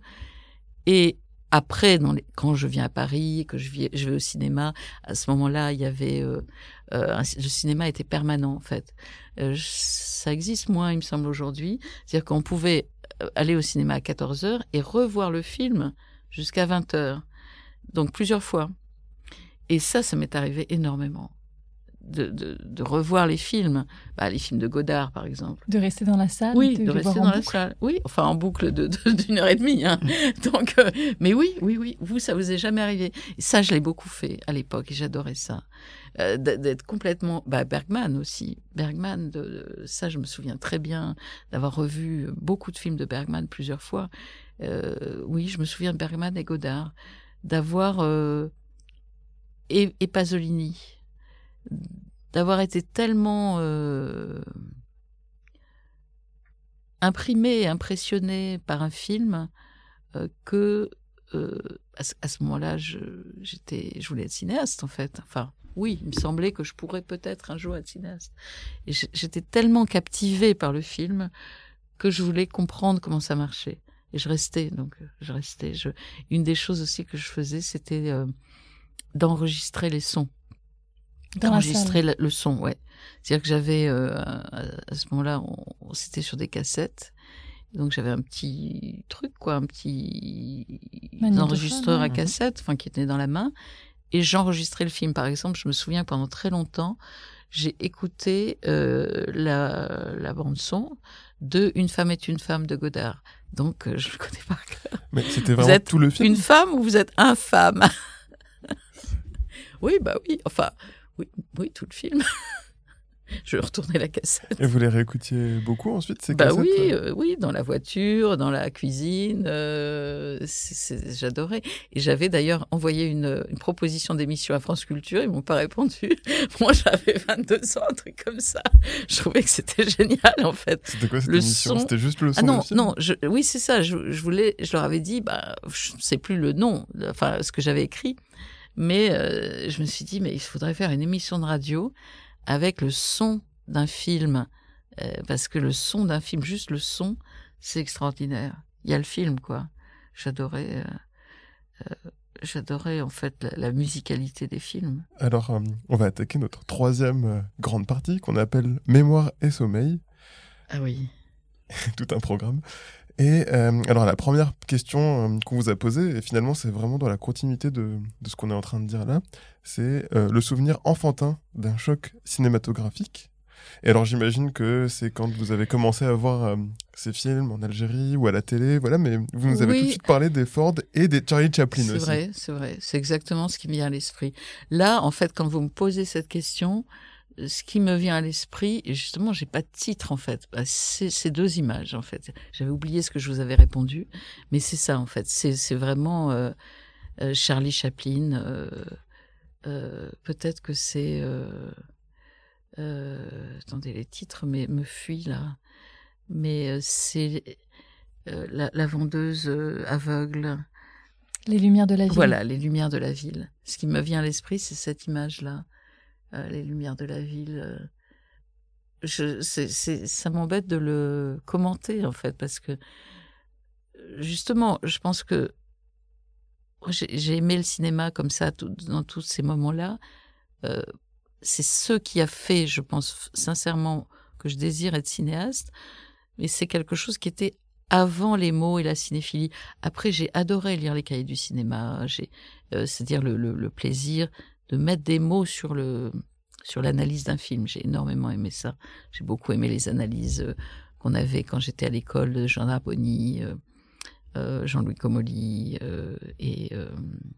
et après, dans les, quand je viens à Paris, que je, vis, je vais au cinéma, à ce moment-là, il y avait euh, euh, un, le cinéma était permanent en fait. Euh, ça existe moins, il me semble aujourd'hui. C'est-à-dire qu'on pouvait aller au cinéma à quatorze heures et revoir le film jusqu'à vingt heures, donc plusieurs fois. Et ça, ça m'est arrivé énormément. De, de, de revoir les films, bah, les films de Godard par exemple.
De rester dans la salle.
Oui,
de,
de rester dans la salle. Oui, enfin en boucle de, de, d'une heure et demie. Hein. Donc, euh, mais oui, oui, oui. Vous, ça vous est jamais arrivé. Et ça, je l'ai beaucoup fait à l'époque et j'adorais ça. Euh, d'être complètement. Bah, Bergman aussi. Bergman, de, de, ça, je me souviens très bien d'avoir revu beaucoup de films de Bergman plusieurs fois. Euh, oui, je me souviens de Bergman et Godard, d'avoir euh, et, et Pasolini. D'avoir été tellement euh, imprimé et impressionné par un film euh, que euh, à, ce, à ce moment-là, je, j'étais, je voulais être cinéaste en fait. Enfin, oui, il me semblait que je pourrais peut-être un jour être cinéaste. Et j'étais tellement captivée par le film que je voulais comprendre comment ça marchait. Et je restais, donc je restais. Je... Une des choses aussi que je faisais, c'était euh, d'enregistrer les sons.
Dans
enregistrer le, le son, ouais. C'est-à-dire que j'avais, euh, à, à ce moment-là, on, c'était sur des cassettes. Donc j'avais un petit truc, quoi, un petit enregistreur à cassette, enfin qui était dans la main. Et j'enregistrais le film. Par exemple, je me souviens pendant très longtemps, j'ai écouté euh, la, la bande-son de Une femme est une femme de Godard. Donc, euh, je le connais par cœur.
Mais c'était vraiment
vous êtes
tout le film.
Une femme ou vous êtes infâme? Oui, bah oui. Enfin, oui, oui, tout le film. Je retournais la cassette.
Et vous les réécoutiez beaucoup ensuite, ces
bah
cassettes?
oui, euh, oui, dans la voiture, dans la cuisine. Euh, c'est, c'est, j'adorais. Et j'avais d'ailleurs envoyé une, une proposition d'émission à France Culture. Ils m'ont pas répondu. Moi, j'avais vingt-deux ans, un truc comme ça. Je trouvais que c'était génial, en fait.
C'était quoi cette
le
émission?
son...
C'était juste le son
ah non,
du film?
non. Je, oui, c'est ça. Je, je voulais. Je leur avais dit, bah, je sais plus le nom, enfin, ce que j'avais écrit, mais euh, je me suis dit, mais il faudrait faire une émission de radio avec le son d'un film, euh, parce que le son d'un film, juste le son, c'est extraordinaire. Il y a le film, quoi. J'adorais, euh, euh, j'adorais en fait la, la musicalité des films.
Alors, euh, on va attaquer notre troisième euh, grande partie qu'on appelle Mémoire et sommeil.
Ah oui.
Tout un programme. Et euh, alors, la première question euh, qu'on vous a posée, et finalement, c'est vraiment dans la continuité de, de ce qu'on est en train de dire là, c'est euh, le souvenir enfantin d'un choc cinématographique. Et alors, j'imagine que c'est quand vous avez commencé à voir euh, ces films en Algérie ou à la télé, voilà, mais vous nous avez
oui.
tout de suite parlé des Ford et des Charlie Chaplin
c'est
aussi.
C'est vrai, c'est vrai. C'est exactement ce qui me vient à l'esprit. Là, en fait, quand vous me posez cette question, ce qui me vient à l'esprit, et justement, j'ai pas de titre en fait. C'est ces deux images en fait. J'avais oublié ce que je vous avais répondu, mais c'est ça en fait. C'est, c'est vraiment euh, euh, Charlie Chaplin. Euh, euh, peut-être que c'est. Euh, euh, attendez, les titres mais me fuient là. Mais euh, c'est euh, la, la vendeuse euh, aveugle.
Les lumières de la ville.
Voilà, les lumières de la ville. Ce qui me vient à l'esprit, c'est cette image-là. Euh, les lumières de la ville. Euh, je, c'est, c'est, ça m'embête de le commenter, en fait, parce que, justement, je pense que j'ai, j'ai aimé le cinéma comme ça, tout, dans tous ces moments-là. Euh, c'est ce qui a fait, je pense sincèrement, que je désire être cinéaste, mais c'est quelque chose qui était avant les mots et la cinéphilie. Après, j'ai adoré lire les cahiers du cinéma, j'ai, euh, c'est-à-dire le, le, le plaisir de mettre des mots sur le sur l'analyse d'un film. J'ai énormément aimé ça. J'ai beaucoup aimé les analyses euh, qu'on avait quand j'étais à l'école de Jean Narboni, euh, euh, Jean-Louis Comolli euh, et euh,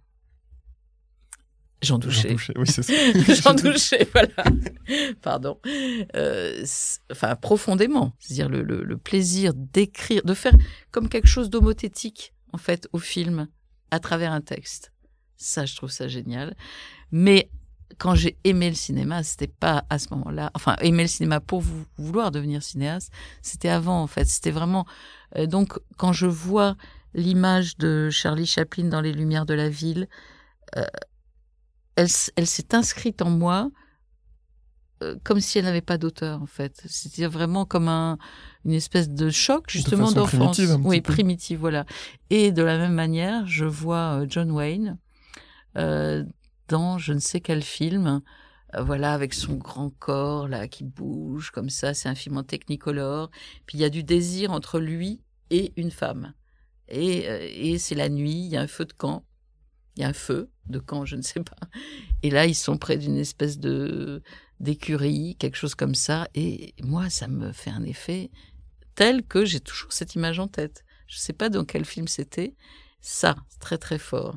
Jean Douché.
Jean Douché, oui, c'est ça.
Jean Douché, voilà. Pardon. Euh, enfin, profondément. C'est-à-dire le, le, le plaisir d'écrire, de faire comme quelque chose d'homothétique, en fait, au film, à travers un texte. Ça, je trouve ça génial. Mais quand j'ai aimé le cinéma, c'était pas à ce moment-là. Enfin, aimer le cinéma pour vou- vouloir devenir cinéaste, c'était avant, en fait. C'était vraiment. Euh, donc, quand je vois l'image de Charlie Chaplin dans Les Lumières de la ville, euh, elle, elle s'est inscrite en moi euh, comme si elle n'avait pas d'auteur, en fait. C'est-à-dire vraiment comme un, une espèce de choc, justement,
de
d'enfance.
primitive, un
oui,
petit peu.
primitive, voilà. Et de la même manière, je vois euh, John Wayne euh, dans je ne sais quel film, euh, voilà, avec son grand corps là qui bouge comme ça. C'est un film en technicolor. Puis il y a du désir entre lui et une femme. Et, euh, et c'est la nuit, il y a un feu de camp. Il y a un feu de camp, je ne sais pas. Et là, ils sont près d'une espèce de d'écurie, quelque chose comme ça. Et moi, ça me fait un effet tel que j'ai toujours cette image en tête. Je ne sais pas dans quel film c'était. Ça, c'est très très fort.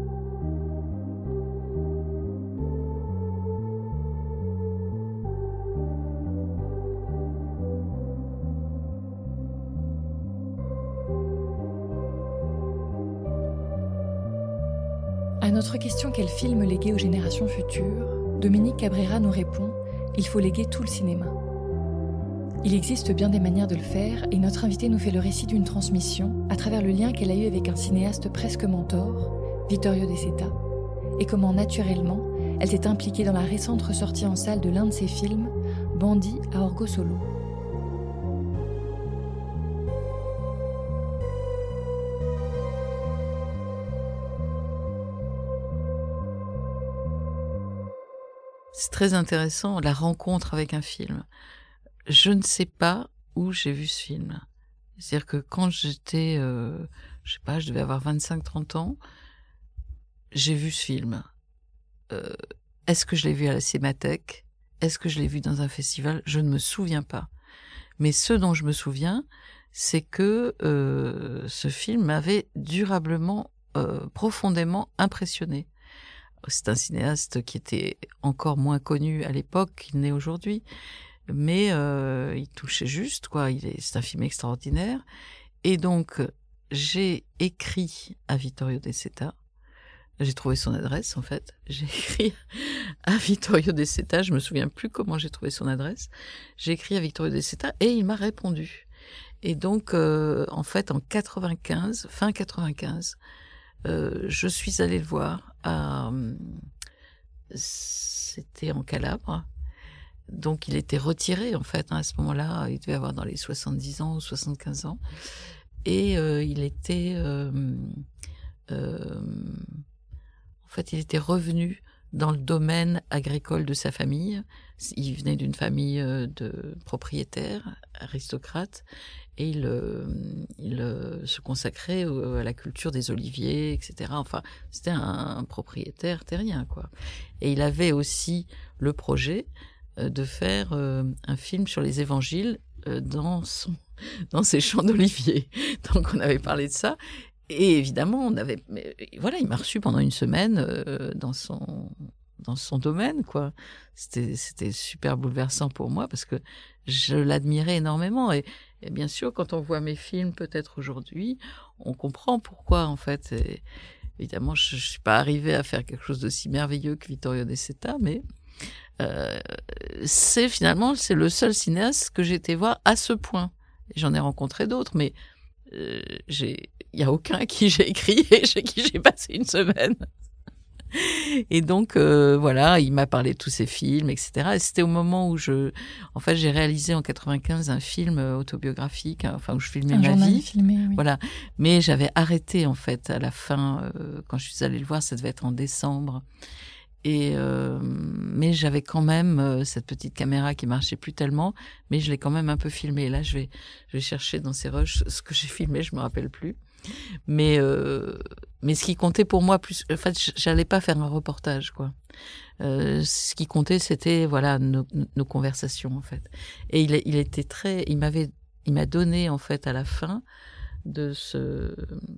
À notre question quel film léguer aux générations futures, Dominique Cabrera nous répond « Il faut léguer tout le cinéma ». Il existe bien des manières de le faire et notre invitée nous fait le récit d'une transmission à travers le lien qu'elle a eu avec un cinéaste presque mentor, Vittorio De Sitta, et comment naturellement elle s'est impliquée dans la récente ressortie en salle de l'un de ses films, Bandit à Orgo Solo.
c'est très intéressant, la rencontre avec un film. Je ne sais pas où j'ai vu ce film. C'est-à-dire que quand j'étais, euh, je sais pas, je devais avoir vingt-cinq trente ans, j'ai vu ce film. Euh, est-ce que je l'ai vu à la Cinémathèque ? Est-ce que je l'ai vu dans un festival ? Je ne me souviens pas. Mais ce dont je me souviens, c'est que euh, ce film m'avait durablement, euh, profondément impressionné. C'est un cinéaste qui était encore moins connu à l'époque qu'il n'est aujourd'hui, mais euh, il touchait juste, quoi. Il est, c'est un film extraordinaire. Et donc, j'ai écrit à Vittorio De Sitta. J'ai trouvé son adresse, en fait. J'ai écrit à Vittorio De Sitta. Je me souviens plus comment j'ai trouvé son adresse. J'ai écrit à Vittorio De Sitta et il m'a répondu. Et donc, euh, en fait, en quatre-vingt-quinze, fin quatre-vingt-quinze, euh, je suis allée le voir à, c'était en Calabre. Donc, il était retiré, en fait, hein, à ce moment-là. Il devait avoir dans les soixante-dix ans ou soixante-quinze ans. Et euh, il était... Euh, euh, en fait, il était revenu dans le domaine agricole de sa famille. Il venait d'une famille de propriétaires, aristocrates, et il, euh, il euh, se consacrait à la culture des oliviers, et cetera. Enfin, c'était un, un propriétaire terrien, quoi. Et il avait aussi le projet de faire euh, un film sur les évangiles euh, dans son, dans ses champs d'oliviers. Donc, on avait parlé de ça. Et évidemment, on avait, mais, voilà, il m'a reçu pendant une semaine euh, dans son dans son domaine, quoi. C'était c'était super bouleversant pour moi parce que je l'admirais énormément. Et, et bien sûr, quand on voit mes films, peut-être aujourd'hui, on comprend pourquoi, en fait. Et, évidemment, je, je suis pas arrivée à faire quelque chose d'aussi merveilleux que Vittorio De Sitta, mais euh, c'est finalement c'est le seul cinéaste que j'ai été voir à ce point. Et j'en ai rencontré d'autres, mais euh, j'ai il y a aucun à qui j'ai écrit et chez qui j'ai passé une semaine. Et donc euh, voilà, il m'a parlé de tous ses films, et cetera. Et c'était au moment où je, en fait, j'ai réalisé en quatre-vingt-quinze un film autobiographique, hein, enfin où je filmais
un
ma vie.
Filmé, oui.
Voilà, mais j'avais arrêté en fait à la fin euh, quand je suis allée le voir, ça devait être en décembre. Et euh, mais j'avais quand même euh, cette petite caméra qui marchait plus tellement, mais je l'ai quand même un peu filmé. Et là, je vais, je vais chercher dans ces rushs ce que j'ai filmé, je me rappelle plus. Mais euh, mais ce qui comptait pour moi plus, en fait, j'allais pas faire un reportage, quoi. Euh, ce qui comptait, c'était voilà nos, nos conversations, en fait. Et il, il était très, il m'avait, il m'a donné en fait à la fin de ce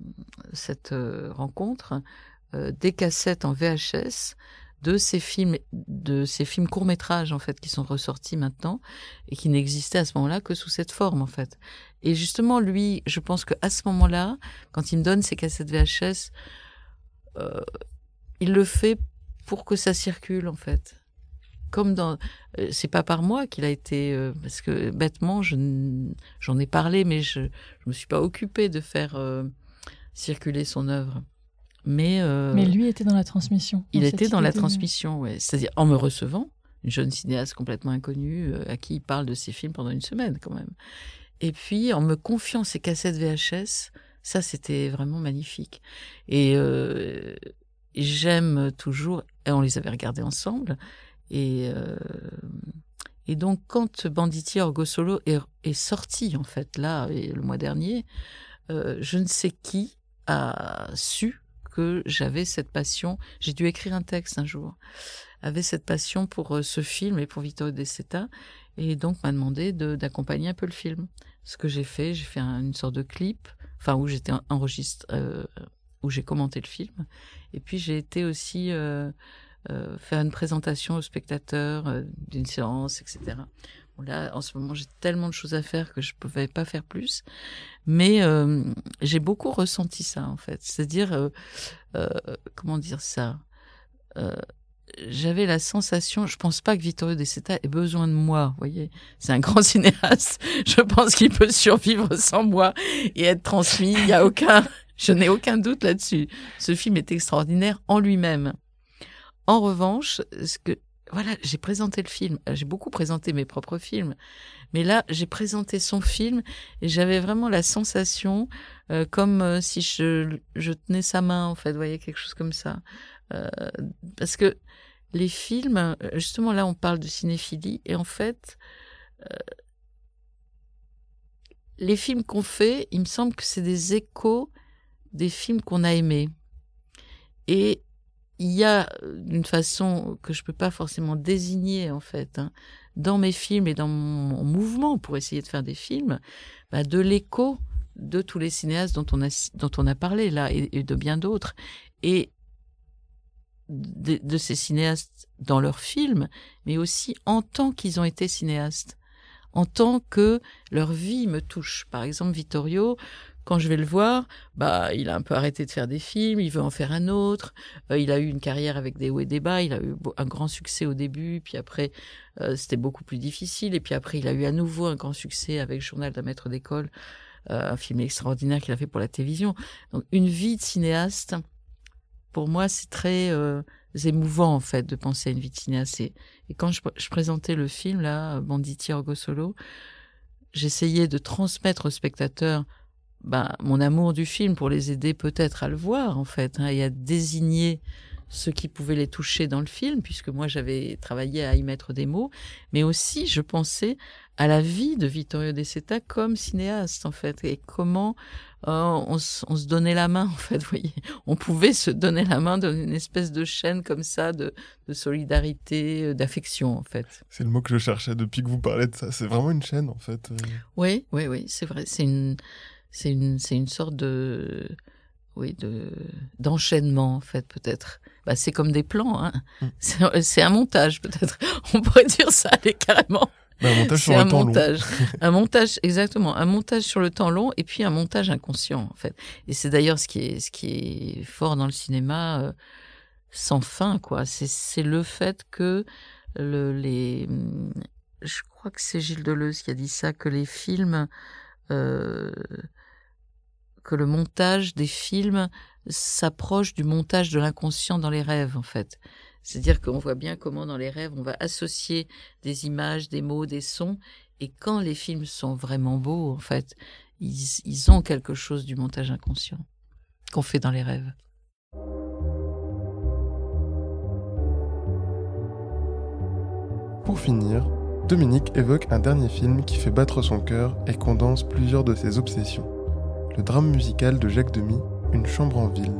cette rencontre euh, des cassettes en V H S de ces films, de ces films courts-métrages, en fait, qui sont ressortis maintenant et qui n'existaient à ce moment-là que sous cette forme, en fait. Et justement, lui, je pense qu'à ce moment-là, quand il me donne ces cassettes V H S, euh, il le fait pour que ça circule, en fait. Comme dans, euh, c'est pas par moi qu'il a été, euh, parce que bêtement, je n... j'en ai parlé, mais je, je me suis pas occupée de faire euh, circuler son œuvre. Mais, euh,
mais lui était dans la transmission.
Il était dans la
de...
transmission, ouais. C'est-à-dire en me recevant, une jeune cinéaste complètement inconnue euh, à qui il parle de ses films pendant une semaine quand même. Et puis en me confiant ces cassettes V H S, ça c'était vraiment magnifique. Et euh, j'aime toujours, et on les avait regardés ensemble. Et, euh, et donc quand Banditi Orgo Solo est, est sorti en fait là et le mois dernier, euh, je ne sais qui a su que j'avais cette passion. J'ai dû écrire un texte un jour. Avait cette passion pour euh, ce film et pour Vittorio De Sitta, et donc m'a demandé de, d'accompagner un peu le film. Ce que j'ai fait, j'ai fait un, une sorte de clip, enfin où j'étais enregistré, euh, où j'ai commenté le film, et puis j'ai été aussi euh, euh, faire une présentation aux spectateurs euh, d'une séance, et cetera. Bon, là, en ce moment, j'ai tellement de choses à faire que je ne pouvais pas faire plus. Mais euh, j'ai beaucoup ressenti ça, en fait. C'est-à-dire, euh, euh, comment dire ça euh, j'avais la sensation, je ne pense pas que Vittorio De Sitta ait besoin de moi, vous voyez. C'est un grand cinéaste. Je pense qu'il peut survivre sans moi et être transmis. Il y a aucun, je n'ai aucun doute là-dessus. Ce film est extraordinaire en lui-même. En revanche, ce que voilà, j'ai présenté le film. J'ai beaucoup présenté mes propres films. Mais là, j'ai présenté son film et j'avais vraiment la sensation euh, comme euh, si je, je tenais sa main, en fait. Vous voyez, quelque chose comme ça. Euh, parce que les films, justement là on parle de cinéphilie, et en fait, euh, les films qu'on fait, il me semble que c'est des échos des films qu'on a aimés. Et il y a une façon que je peux pas forcément désigner, en fait, hein, dans mes films et dans mon, mon mouvement pour essayer de faire des films, bah, de l'écho de tous les cinéastes dont on a, dont on a parlé là, et, et de bien d'autres. Et de, de ces cinéastes dans leurs films, mais aussi en tant qu'ils ont été cinéastes, en tant que leur vie me touche. Par exemple, Vittorio, quand je vais le voir, bah, il a un peu arrêté de faire des films, il veut en faire un autre. Euh, il a eu une carrière avec des hauts et des bas, il a eu un grand succès au début, puis après, euh, c'était beaucoup plus difficile. Et puis après, il a eu à nouveau un grand succès avec Journal d'un maître d'école, euh, un film extraordinaire qu'il a fait pour la télévision. Donc, une vie de cinéaste, pour moi, c'est très euh, émouvant, en fait, de penser à une vie de cinéaste. Et, et quand je, je présentais le film, là, Banditi Orgo Solo, j'essayais de transmettre aux spectateurs ben, mon amour du film pour les aider peut-être à le voir, en fait, hein, et à désigner ce qui pouvait les toucher dans le film, puisque moi, j'avais travaillé à y mettre des mots, mais aussi, je pensais à la vie de Vittorio De Sitta comme cinéaste, en fait, et comment euh, on, on se donnait la main, en fait, vous voyez. On pouvait se donner la main dans une espèce de chaîne comme ça, de, de solidarité, d'affection, en fait.
C'est le mot que je cherchais depuis que vous parlez de ça. C'est vraiment une chaîne, en fait.
Oui, oui, oui, c'est vrai. C'est une... C'est une, c'est une sorte de, oui, de, d'enchaînement, en fait, peut-être. Bah, c'est comme des plans, hein. Mm. C'est, c'est un montage, peut-être. On pourrait dire ça, allez, carrément.
Bah, un montage
c'est
sur
un
le temps
montage.
long.
Un montage, exactement. Un montage sur le temps long et puis un montage inconscient, en fait. Et c'est d'ailleurs ce qui est, ce qui est fort dans le cinéma, euh, sans fin, quoi. C'est, c'est le fait que le, les, je crois que c'est Gilles Deleuze qui a dit ça, que les films, euh, que le montage des films s'approche du montage de l'inconscient dans les rêves, en fait. C'est-à-dire qu'on voit bien comment dans les rêves, on va associer des images, des mots, des sons, et quand les films sont vraiment beaux, en fait, ils, ils ont quelque chose du montage inconscient qu'on fait dans les rêves.
Pour finir, Dominique évoque un dernier film qui fait battre son cœur et condense plusieurs de ses obsessions. Le drame musical de Jacques Demy, Une chambre en ville.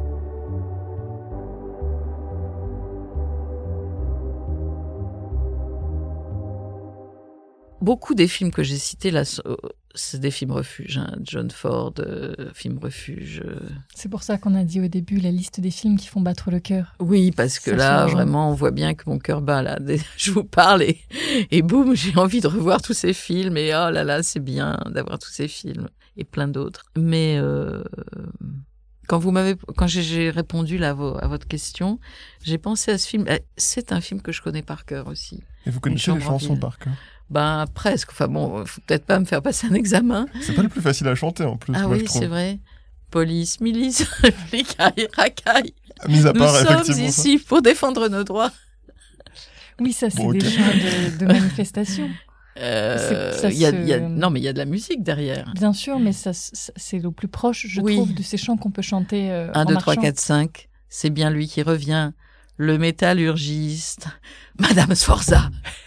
Beaucoup des films que j'ai cités là, c'est des films refuges. Hein. John Ford, euh, film refuge. Euh...
C'est pour ça qu'on a dit au début la liste des films qui font battre le cœur.
Oui, parce que ça là, vraiment, on voit bien que mon cœur bat. Là. Je vous parle et, et boum, j'ai envie de revoir tous ces films. Et oh là là, c'est bien d'avoir tous ces films et plein d'autres. Mais euh, quand vous m'avez, quand j'ai, j'ai répondu là, à, vos, à votre question, j'ai pensé à ce film. C'est un film que je connais par cœur aussi.
Et vous connaissez les chansons par cœur?
Ben, presque. Enfin bon, faut peut-être pas me faire passer un examen.
C'est pas le plus facile à chanter, en plus.
Ah
moi,
oui,
je trouve.
C'est vrai. Police, milice, flicaille, racaille.
Mis à part,
nous sommes ici ça. Pour défendre nos droits.
Oui, ça, c'est bon, okay. des chants de, de manifestation.
Euh, ça y a, se... y a, non, mais il y a de la musique derrière.
Bien sûr, mais ça, ça, c'est le plus proche, je oui. trouve, de ces chants qu'on peut chanter euh,
un,
en
deux,
marchant.
trois, quatre, cinq. C'est bien lui qui revient. Le métallurgiste. Madame Sforza.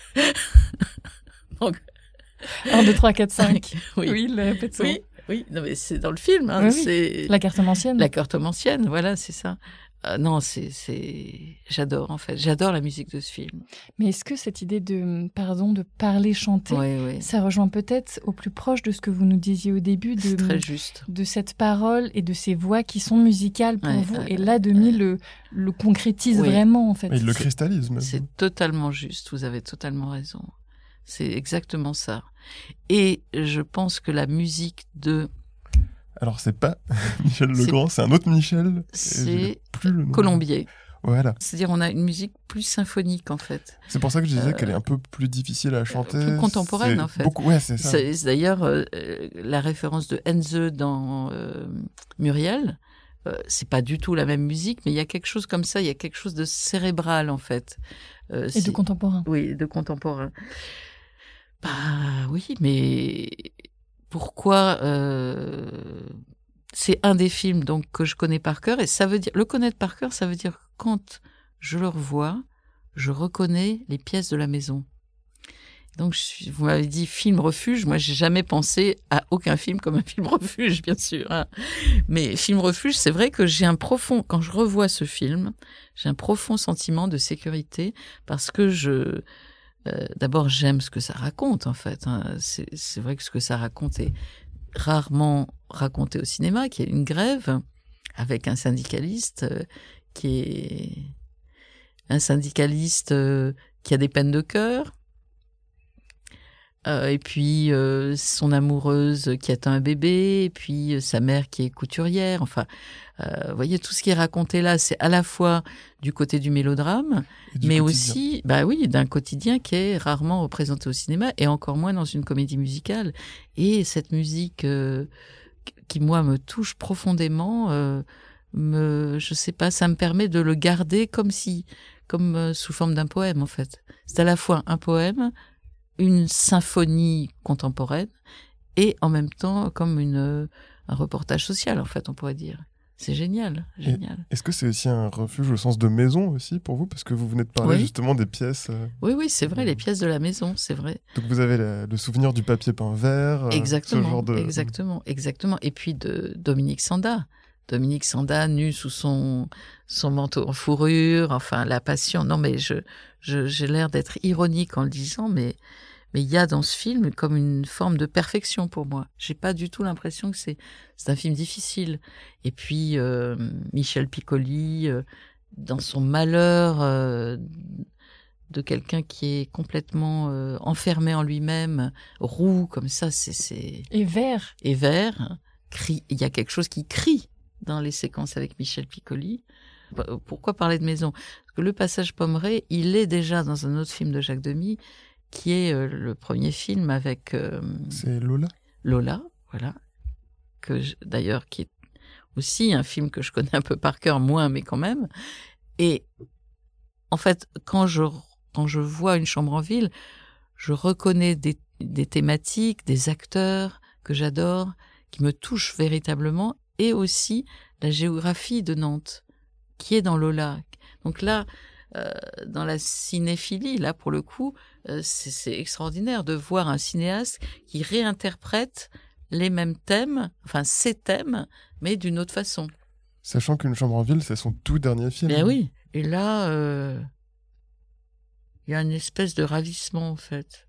Donc... un, deux, trois, quatre, cinq.
Oui,
oui il le répète souvent.
Oui, oui. Non, mais c'est dans le film. Hein.
Oui,
c'est...
oui. La cartomancienne.
La cartomancienne, voilà, c'est ça. Euh, non, c'est, c'est... J'adore, en fait. J'adore la musique de ce film.
Mais est-ce que cette idée de, pardon, de parler, chanter,
oui, oui.
ça rejoint peut-être au plus proche de ce que vous nous disiez au début, de,
c'est très juste.
De cette parole et de ces voix qui sont musicales pour
ouais,
vous.
euh,
Et là, Demy euh, le, le concrétise oui. vraiment, en fait.
Et il le cristallise, même.
C'est totalement juste. Vous avez totalement raison. C'est exactement ça. Et je pense que la musique de...
Alors, c'est pas Michel Legrand, c'est, c'est un autre Michel.
C'est Colombier.
Voilà.
C'est-à-dire, on a une musique plus symphonique, en fait.
C'est pour ça que je disais euh, qu'elle est un peu plus difficile à chanter.
Plus contemporaine,
c'est
en fait.
Beaucoup... Ouais, c'est ça.
C'est, c'est d'ailleurs euh, la référence de Henze dans euh, Muriel. Euh, c'est pas du tout la même musique, mais il y a quelque chose comme ça, il y a quelque chose de cérébral, en fait.
Euh, Et de contemporain.
Oui, de contemporain. Bah oui, mais pourquoi euh, c'est un des films donc que je connais par cœur et ça veut dire le connaître par cœur, ça veut dire quand je le revois, je reconnais les pièces de la maison. Donc, je suis, vous m'avez dit film refuge. Moi, j'ai jamais pensé à aucun film comme un film refuge, bien sûr. Hein. Mais film refuge, c'est vrai que j'ai un profond, quand je revois ce film, j'ai un profond sentiment de sécurité parce que je, euh, d'abord, j'aime ce que ça raconte, en fait. Hein. C'est, c'est vrai que ce que ça raconte est rarement raconté au cinéma, qu'il y a une grève avec un syndicaliste euh, qui est un syndicaliste euh, qui a des peines de cœur. Euh, et puis euh, son amoureuse qui attend un bébé, et puis euh, sa mère qui est couturière. Enfin, euh, vous voyez, tout ce qui est raconté là, c'est à la fois du côté du mélodrame,
du
mais
quotidien.
aussi, bah oui, d'un quotidien qui est rarement représenté au cinéma, et encore moins dans une comédie musicale. Et cette musique euh, qui, moi, me touche profondément, euh, me, je sais pas, ça me permet de le garder comme si, comme euh, sous forme d'un poème, en fait. C'est à la fois un poème, une symphonie contemporaine et en même temps comme une, un reportage social, en fait, on pourrait dire. C'est génial, génial.
Et est-ce que c'est aussi un refuge au sens de maison aussi pour vous? Parce que vous venez de parler
oui.
justement des pièces. Euh...
Oui, oui, c'est vrai, les pièces de la maison, c'est vrai.
Donc vous avez la, le souvenir du papier peint vert,
exactement,
ce genre de...
Exactement, exactement. Et puis de Dominique Sanda. Dominique Sanda, nu sous son, son manteau en fourrure, enfin, la passion. Non, mais je, je, j'ai l'air d'être ironique en le disant, mais, mais il y a dans ce film comme une forme de perfection pour moi. J'ai pas du tout l'impression que c'est, c'est un film difficile. Et puis, euh, Michel Piccoli, euh, dans son malheur, euh, de quelqu'un qui est complètement euh, enfermé en lui-même, roux, comme ça, c'est, c'est...
Et vert.
Et vert. Crie. Il y a quelque chose qui crie dans les séquences avec Michel Piccoli. Pourquoi parler de maison? Parce que Le Passage Pommeré, il est déjà dans un autre film de Jacques Demy, qui est euh, le premier film avec... Euh,
c'est Lola
Lola, voilà. Que je, d'ailleurs, qui est aussi un film que je connais un peu par cœur, moins, mais quand même. Et en fait, quand je, quand je vois Une chambre en ville, je reconnais des, des thématiques, des acteurs que j'adore, qui me touchent véritablement, et aussi la géographie de Nantes, qui est dans Lola. Donc là, euh, dans la cinéphilie, là, pour le coup, euh, c'est, c'est extraordinaire de voir un cinéaste qui réinterprète les mêmes thèmes, enfin ces thèmes, mais d'une autre façon.
Sachant qu'Une chambre en ville, c'est son tout dernier film.
Ben oui, et là, euh, il y a une espèce de ravissement, en fait.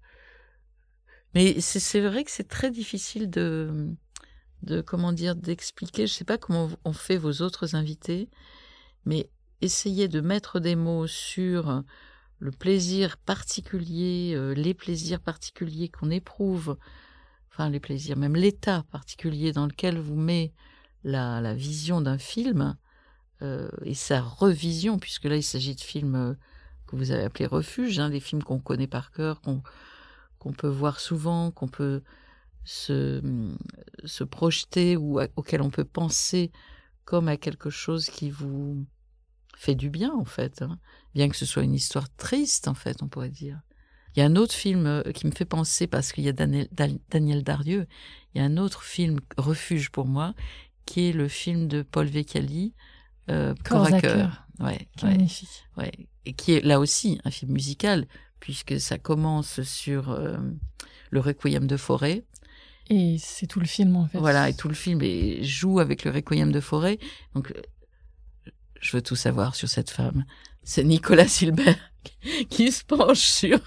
Mais c'est, c'est vrai que c'est très difficile de... de comment dire, d'expliquer. Je sais pas comment ont fait vos autres invités, mais essayez de mettre des mots sur le plaisir particulier, euh, les plaisirs particuliers qu'on éprouve, enfin les plaisirs, même l'état particulier dans lequel vous met la, la vision d'un film euh, et sa revision, puisque là il s'agit de films euh, que vous avez appelés refuges, hein, des films qu'on connaît par cœur, qu'on, qu'on peut voir souvent, qu'on peut Se, se projeter ou à, auquel on peut penser comme à quelque chose qui vous fait du bien, en fait. Hein. Bien que ce soit une histoire triste, en fait, on pourrait dire. Il y a un autre film euh, qui me fait penser, parce qu'il y a Daniel, Daniel Darieux, il y a un autre film, refuge pour moi, qui est le film de Paul Vecchiali, euh, Corps à cœur. Ouais,
qui
ouais,
est magnifique.
Ouais. Et qui est là aussi un film musical, puisque ça commence sur euh, le Requiem de Fauré.
Et c'est tout le film, en fait.
Voilà, et tout le film et joue avec le Requiem de Fauré. Donc, je veux tout savoir sur cette femme. C'est Nicolas Silbert qui se penche sur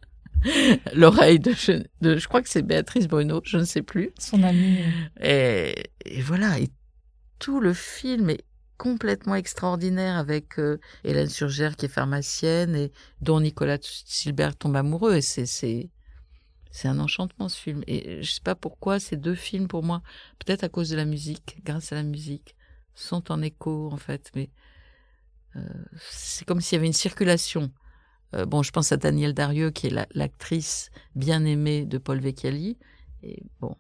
l'oreille de, de... Je crois que c'est Béatrice Bruno, je ne sais plus.
Son amie.
Et, et voilà, et tout le film est complètement extraordinaire avec euh, Hélène Surgère qui est pharmacienne et dont Nicolas Silbert tombe amoureux. Et c'est... c'est C'est un enchantement, ce film. Et je sais pas pourquoi ces deux films, pour moi, peut-être à cause de la musique, grâce à la musique, sont en écho, en fait. Mais euh, c'est comme s'il y avait une circulation. Euh, bon, je pense à Daniel Darieux, qui est la, l'actrice bien aimée de Paul Vecchiali, et bon,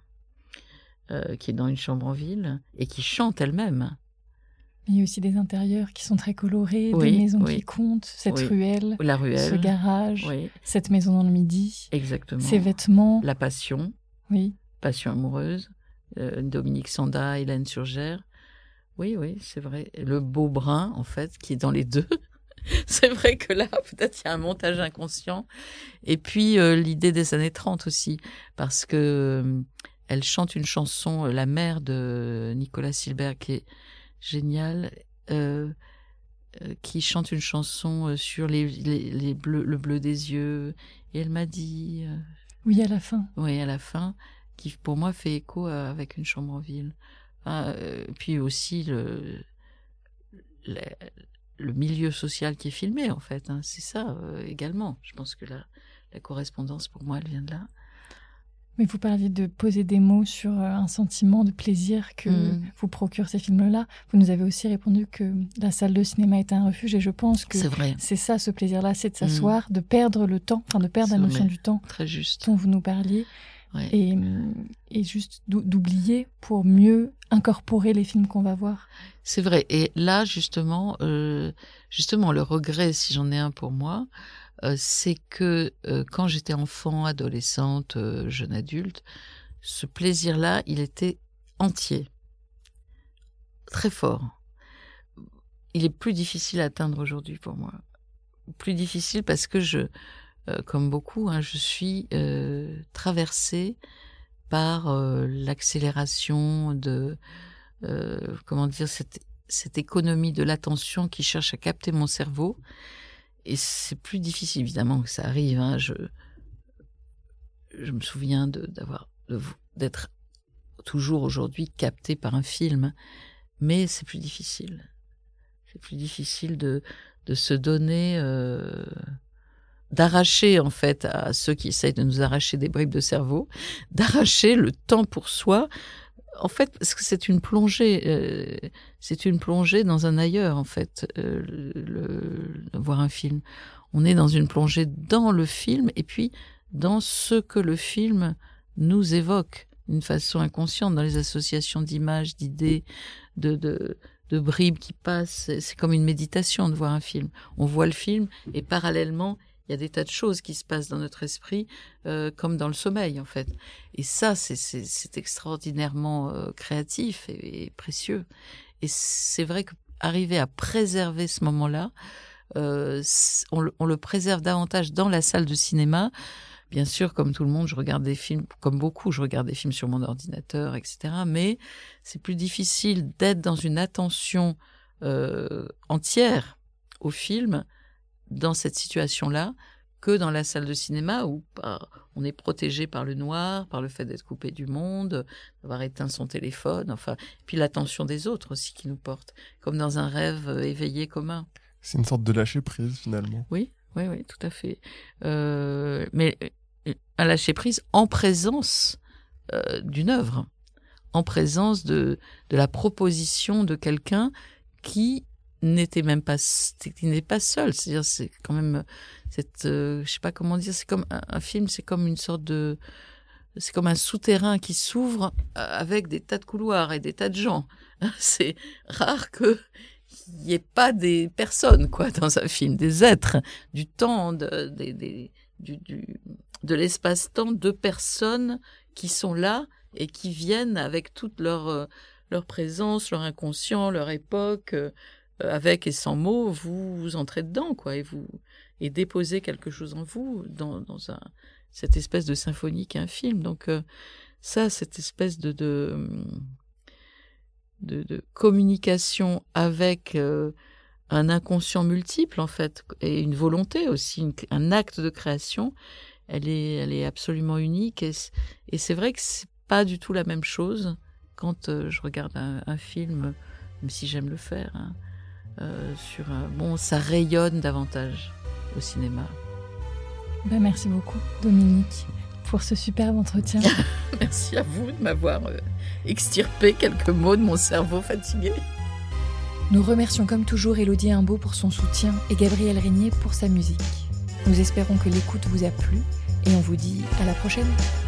euh, qui est dans Une chambre en ville, et qui chante elle-même.
Il y a aussi des intérieurs qui sont très colorés,
oui,
des maisons
oui.
qui comptent, cette
oui.
ruelle,
La ruelle,
ce garage,
oui.
cette maison dans le midi,
exactement.
ces vêtements.
La passion,
oui.
passion amoureuse, euh, Dominique Sanda, Hélène Surgère. Oui, oui, c'est vrai. Le beau brun, en fait, qui est dans les deux. C'est vrai que là, peut-être il y a un montage inconscient. Et puis, euh, l'idée des années trente aussi, parce que euh, elle chante une chanson, euh, La mère de Nicolas Silberg, qui est géniale, euh, euh, qui chante une chanson euh, sur les, les, les bleus, le bleu des yeux. Et elle m'a dit... Euh,
oui, à la fin.
Oui, à la fin, qui pour moi fait écho à, avec Une chambre en ville. Enfin, euh, puis aussi le... le le milieu social qui est filmé, en fait. Hein. C'est ça, euh, également. Je pense que la, la correspondance, pour moi, elle vient de là.
Mais vous parliez de poser des mots sur euh, un sentiment de plaisir que mmh. vous procurent ces films-là. Vous nous avez aussi répondu que la salle de cinéma est un refuge, et je pense que
c'est, vrai.
c'est ça, ce plaisir-là, c'est de s'asseoir, mmh. de perdre le temps, enfin de perdre c'est la notion du temps
très juste.
dont vous nous parliez,
ouais.
et, et juste d'oublier pour mieux incorporer les films qu'on va voir.
C'est vrai. Et là, justement, euh, justement, le regret, si j'en ai un pour moi, euh, c'est que euh, quand j'étais enfant, adolescente, euh, jeune adulte, ce plaisir-là, il était entier, très fort. Il est plus difficile à atteindre aujourd'hui pour moi. Plus difficile parce que je, euh, comme beaucoup, hein, je suis euh, traversée par euh, l'accélération de, euh, comment dire, cette, cette économie de l'attention qui cherche à capter mon cerveau. Et c'est plus difficile, évidemment, que ça arrive. Hein. Je, je me souviens de, d'avoir, de, d'être toujours aujourd'hui captée par un film, mais c'est plus difficile. C'est plus difficile de, de se donner... Euh, d'arracher, en fait, à ceux qui essayent de nous arracher des bribes de cerveau, d'arracher le temps pour soi, en fait, parce que c'est une plongée, euh, c'est une plongée dans un ailleurs, en fait, euh, le, le, voir un film. On est dans une plongée dans le film, et puis dans ce que le film nous évoque, d'une façon inconsciente, dans les associations d'images, d'idées, de... de de bribes qui passent. C'est comme une méditation de voir un film. On voit le film, et parallèlement, il y a des tas de choses qui se passent dans notre esprit, euh, comme dans le sommeil, en fait. Et ça, c'est, c'est, c'est extraordinairement euh, créatif et, et précieux. Et c'est vrai qu'arriver à préserver ce moment-là, euh, on, le, on le préserve davantage dans la salle de cinéma. Bien sûr, comme tout le monde, je regarde des films, comme beaucoup, je regarde des films sur mon ordinateur, et cetera. Mais c'est plus difficile d'être dans une attention euh, entière au film, dans cette situation-là, que dans la salle de cinéma où bah, on est protégé par le noir, par le fait d'être coupé du monde, d'avoir éteint son téléphone, enfin, puis l'attention des autres aussi qui nous porte, comme dans un rêve éveillé commun.
C'est une sorte de lâcher-prise, finalement.
Oui, oui, oui, tout à fait. Euh, mais un lâcher-prise en présence euh, d'une œuvre, en présence de, de la proposition de quelqu'un qui n'était même pas, qui n'est pas seul. C'est-à-dire, c'est quand même cette, euh, je sais pas comment dire, c'est comme un, un film, c'est comme une sorte de, c'est comme un souterrain qui s'ouvre avec des tas de couloirs et des tas de gens. C'est rare que il n'y ait pas des personnes, quoi, dans un film, des êtres, du temps, de, des, des, du, du, de l'espace-temps, de personnes qui sont là et qui viennent avec toute leur, leur présence, leur inconscient, leur époque, euh, avec et sans mots, vous, vous entrez dedans, quoi, et vous et déposez quelque chose en vous, dans, dans un, cette espèce de symphonie qu'est un film. Donc euh, ça, cette espèce de... de De, de communication avec euh, un inconscient multiple, en fait, et une volonté aussi, une, un acte de création, elle est, elle est absolument unique. Et, et c'est vrai que c'est pas du tout la même chose quand euh, je regarde un, un film, même si j'aime le faire, hein, euh, sur un, bon, ça rayonne davantage au cinéma.
Ben, merci beaucoup, Dominique, pour ce superbe entretien.
Merci à vous de m'avoir euh, extirpé quelques mots de mon cerveau fatigué.
Nous remercions comme toujours Élodie Imbeau pour son soutien et Gabriel Régnier pour sa musique. Nous espérons que l'écoute vous a plu et on vous dit à la prochaine.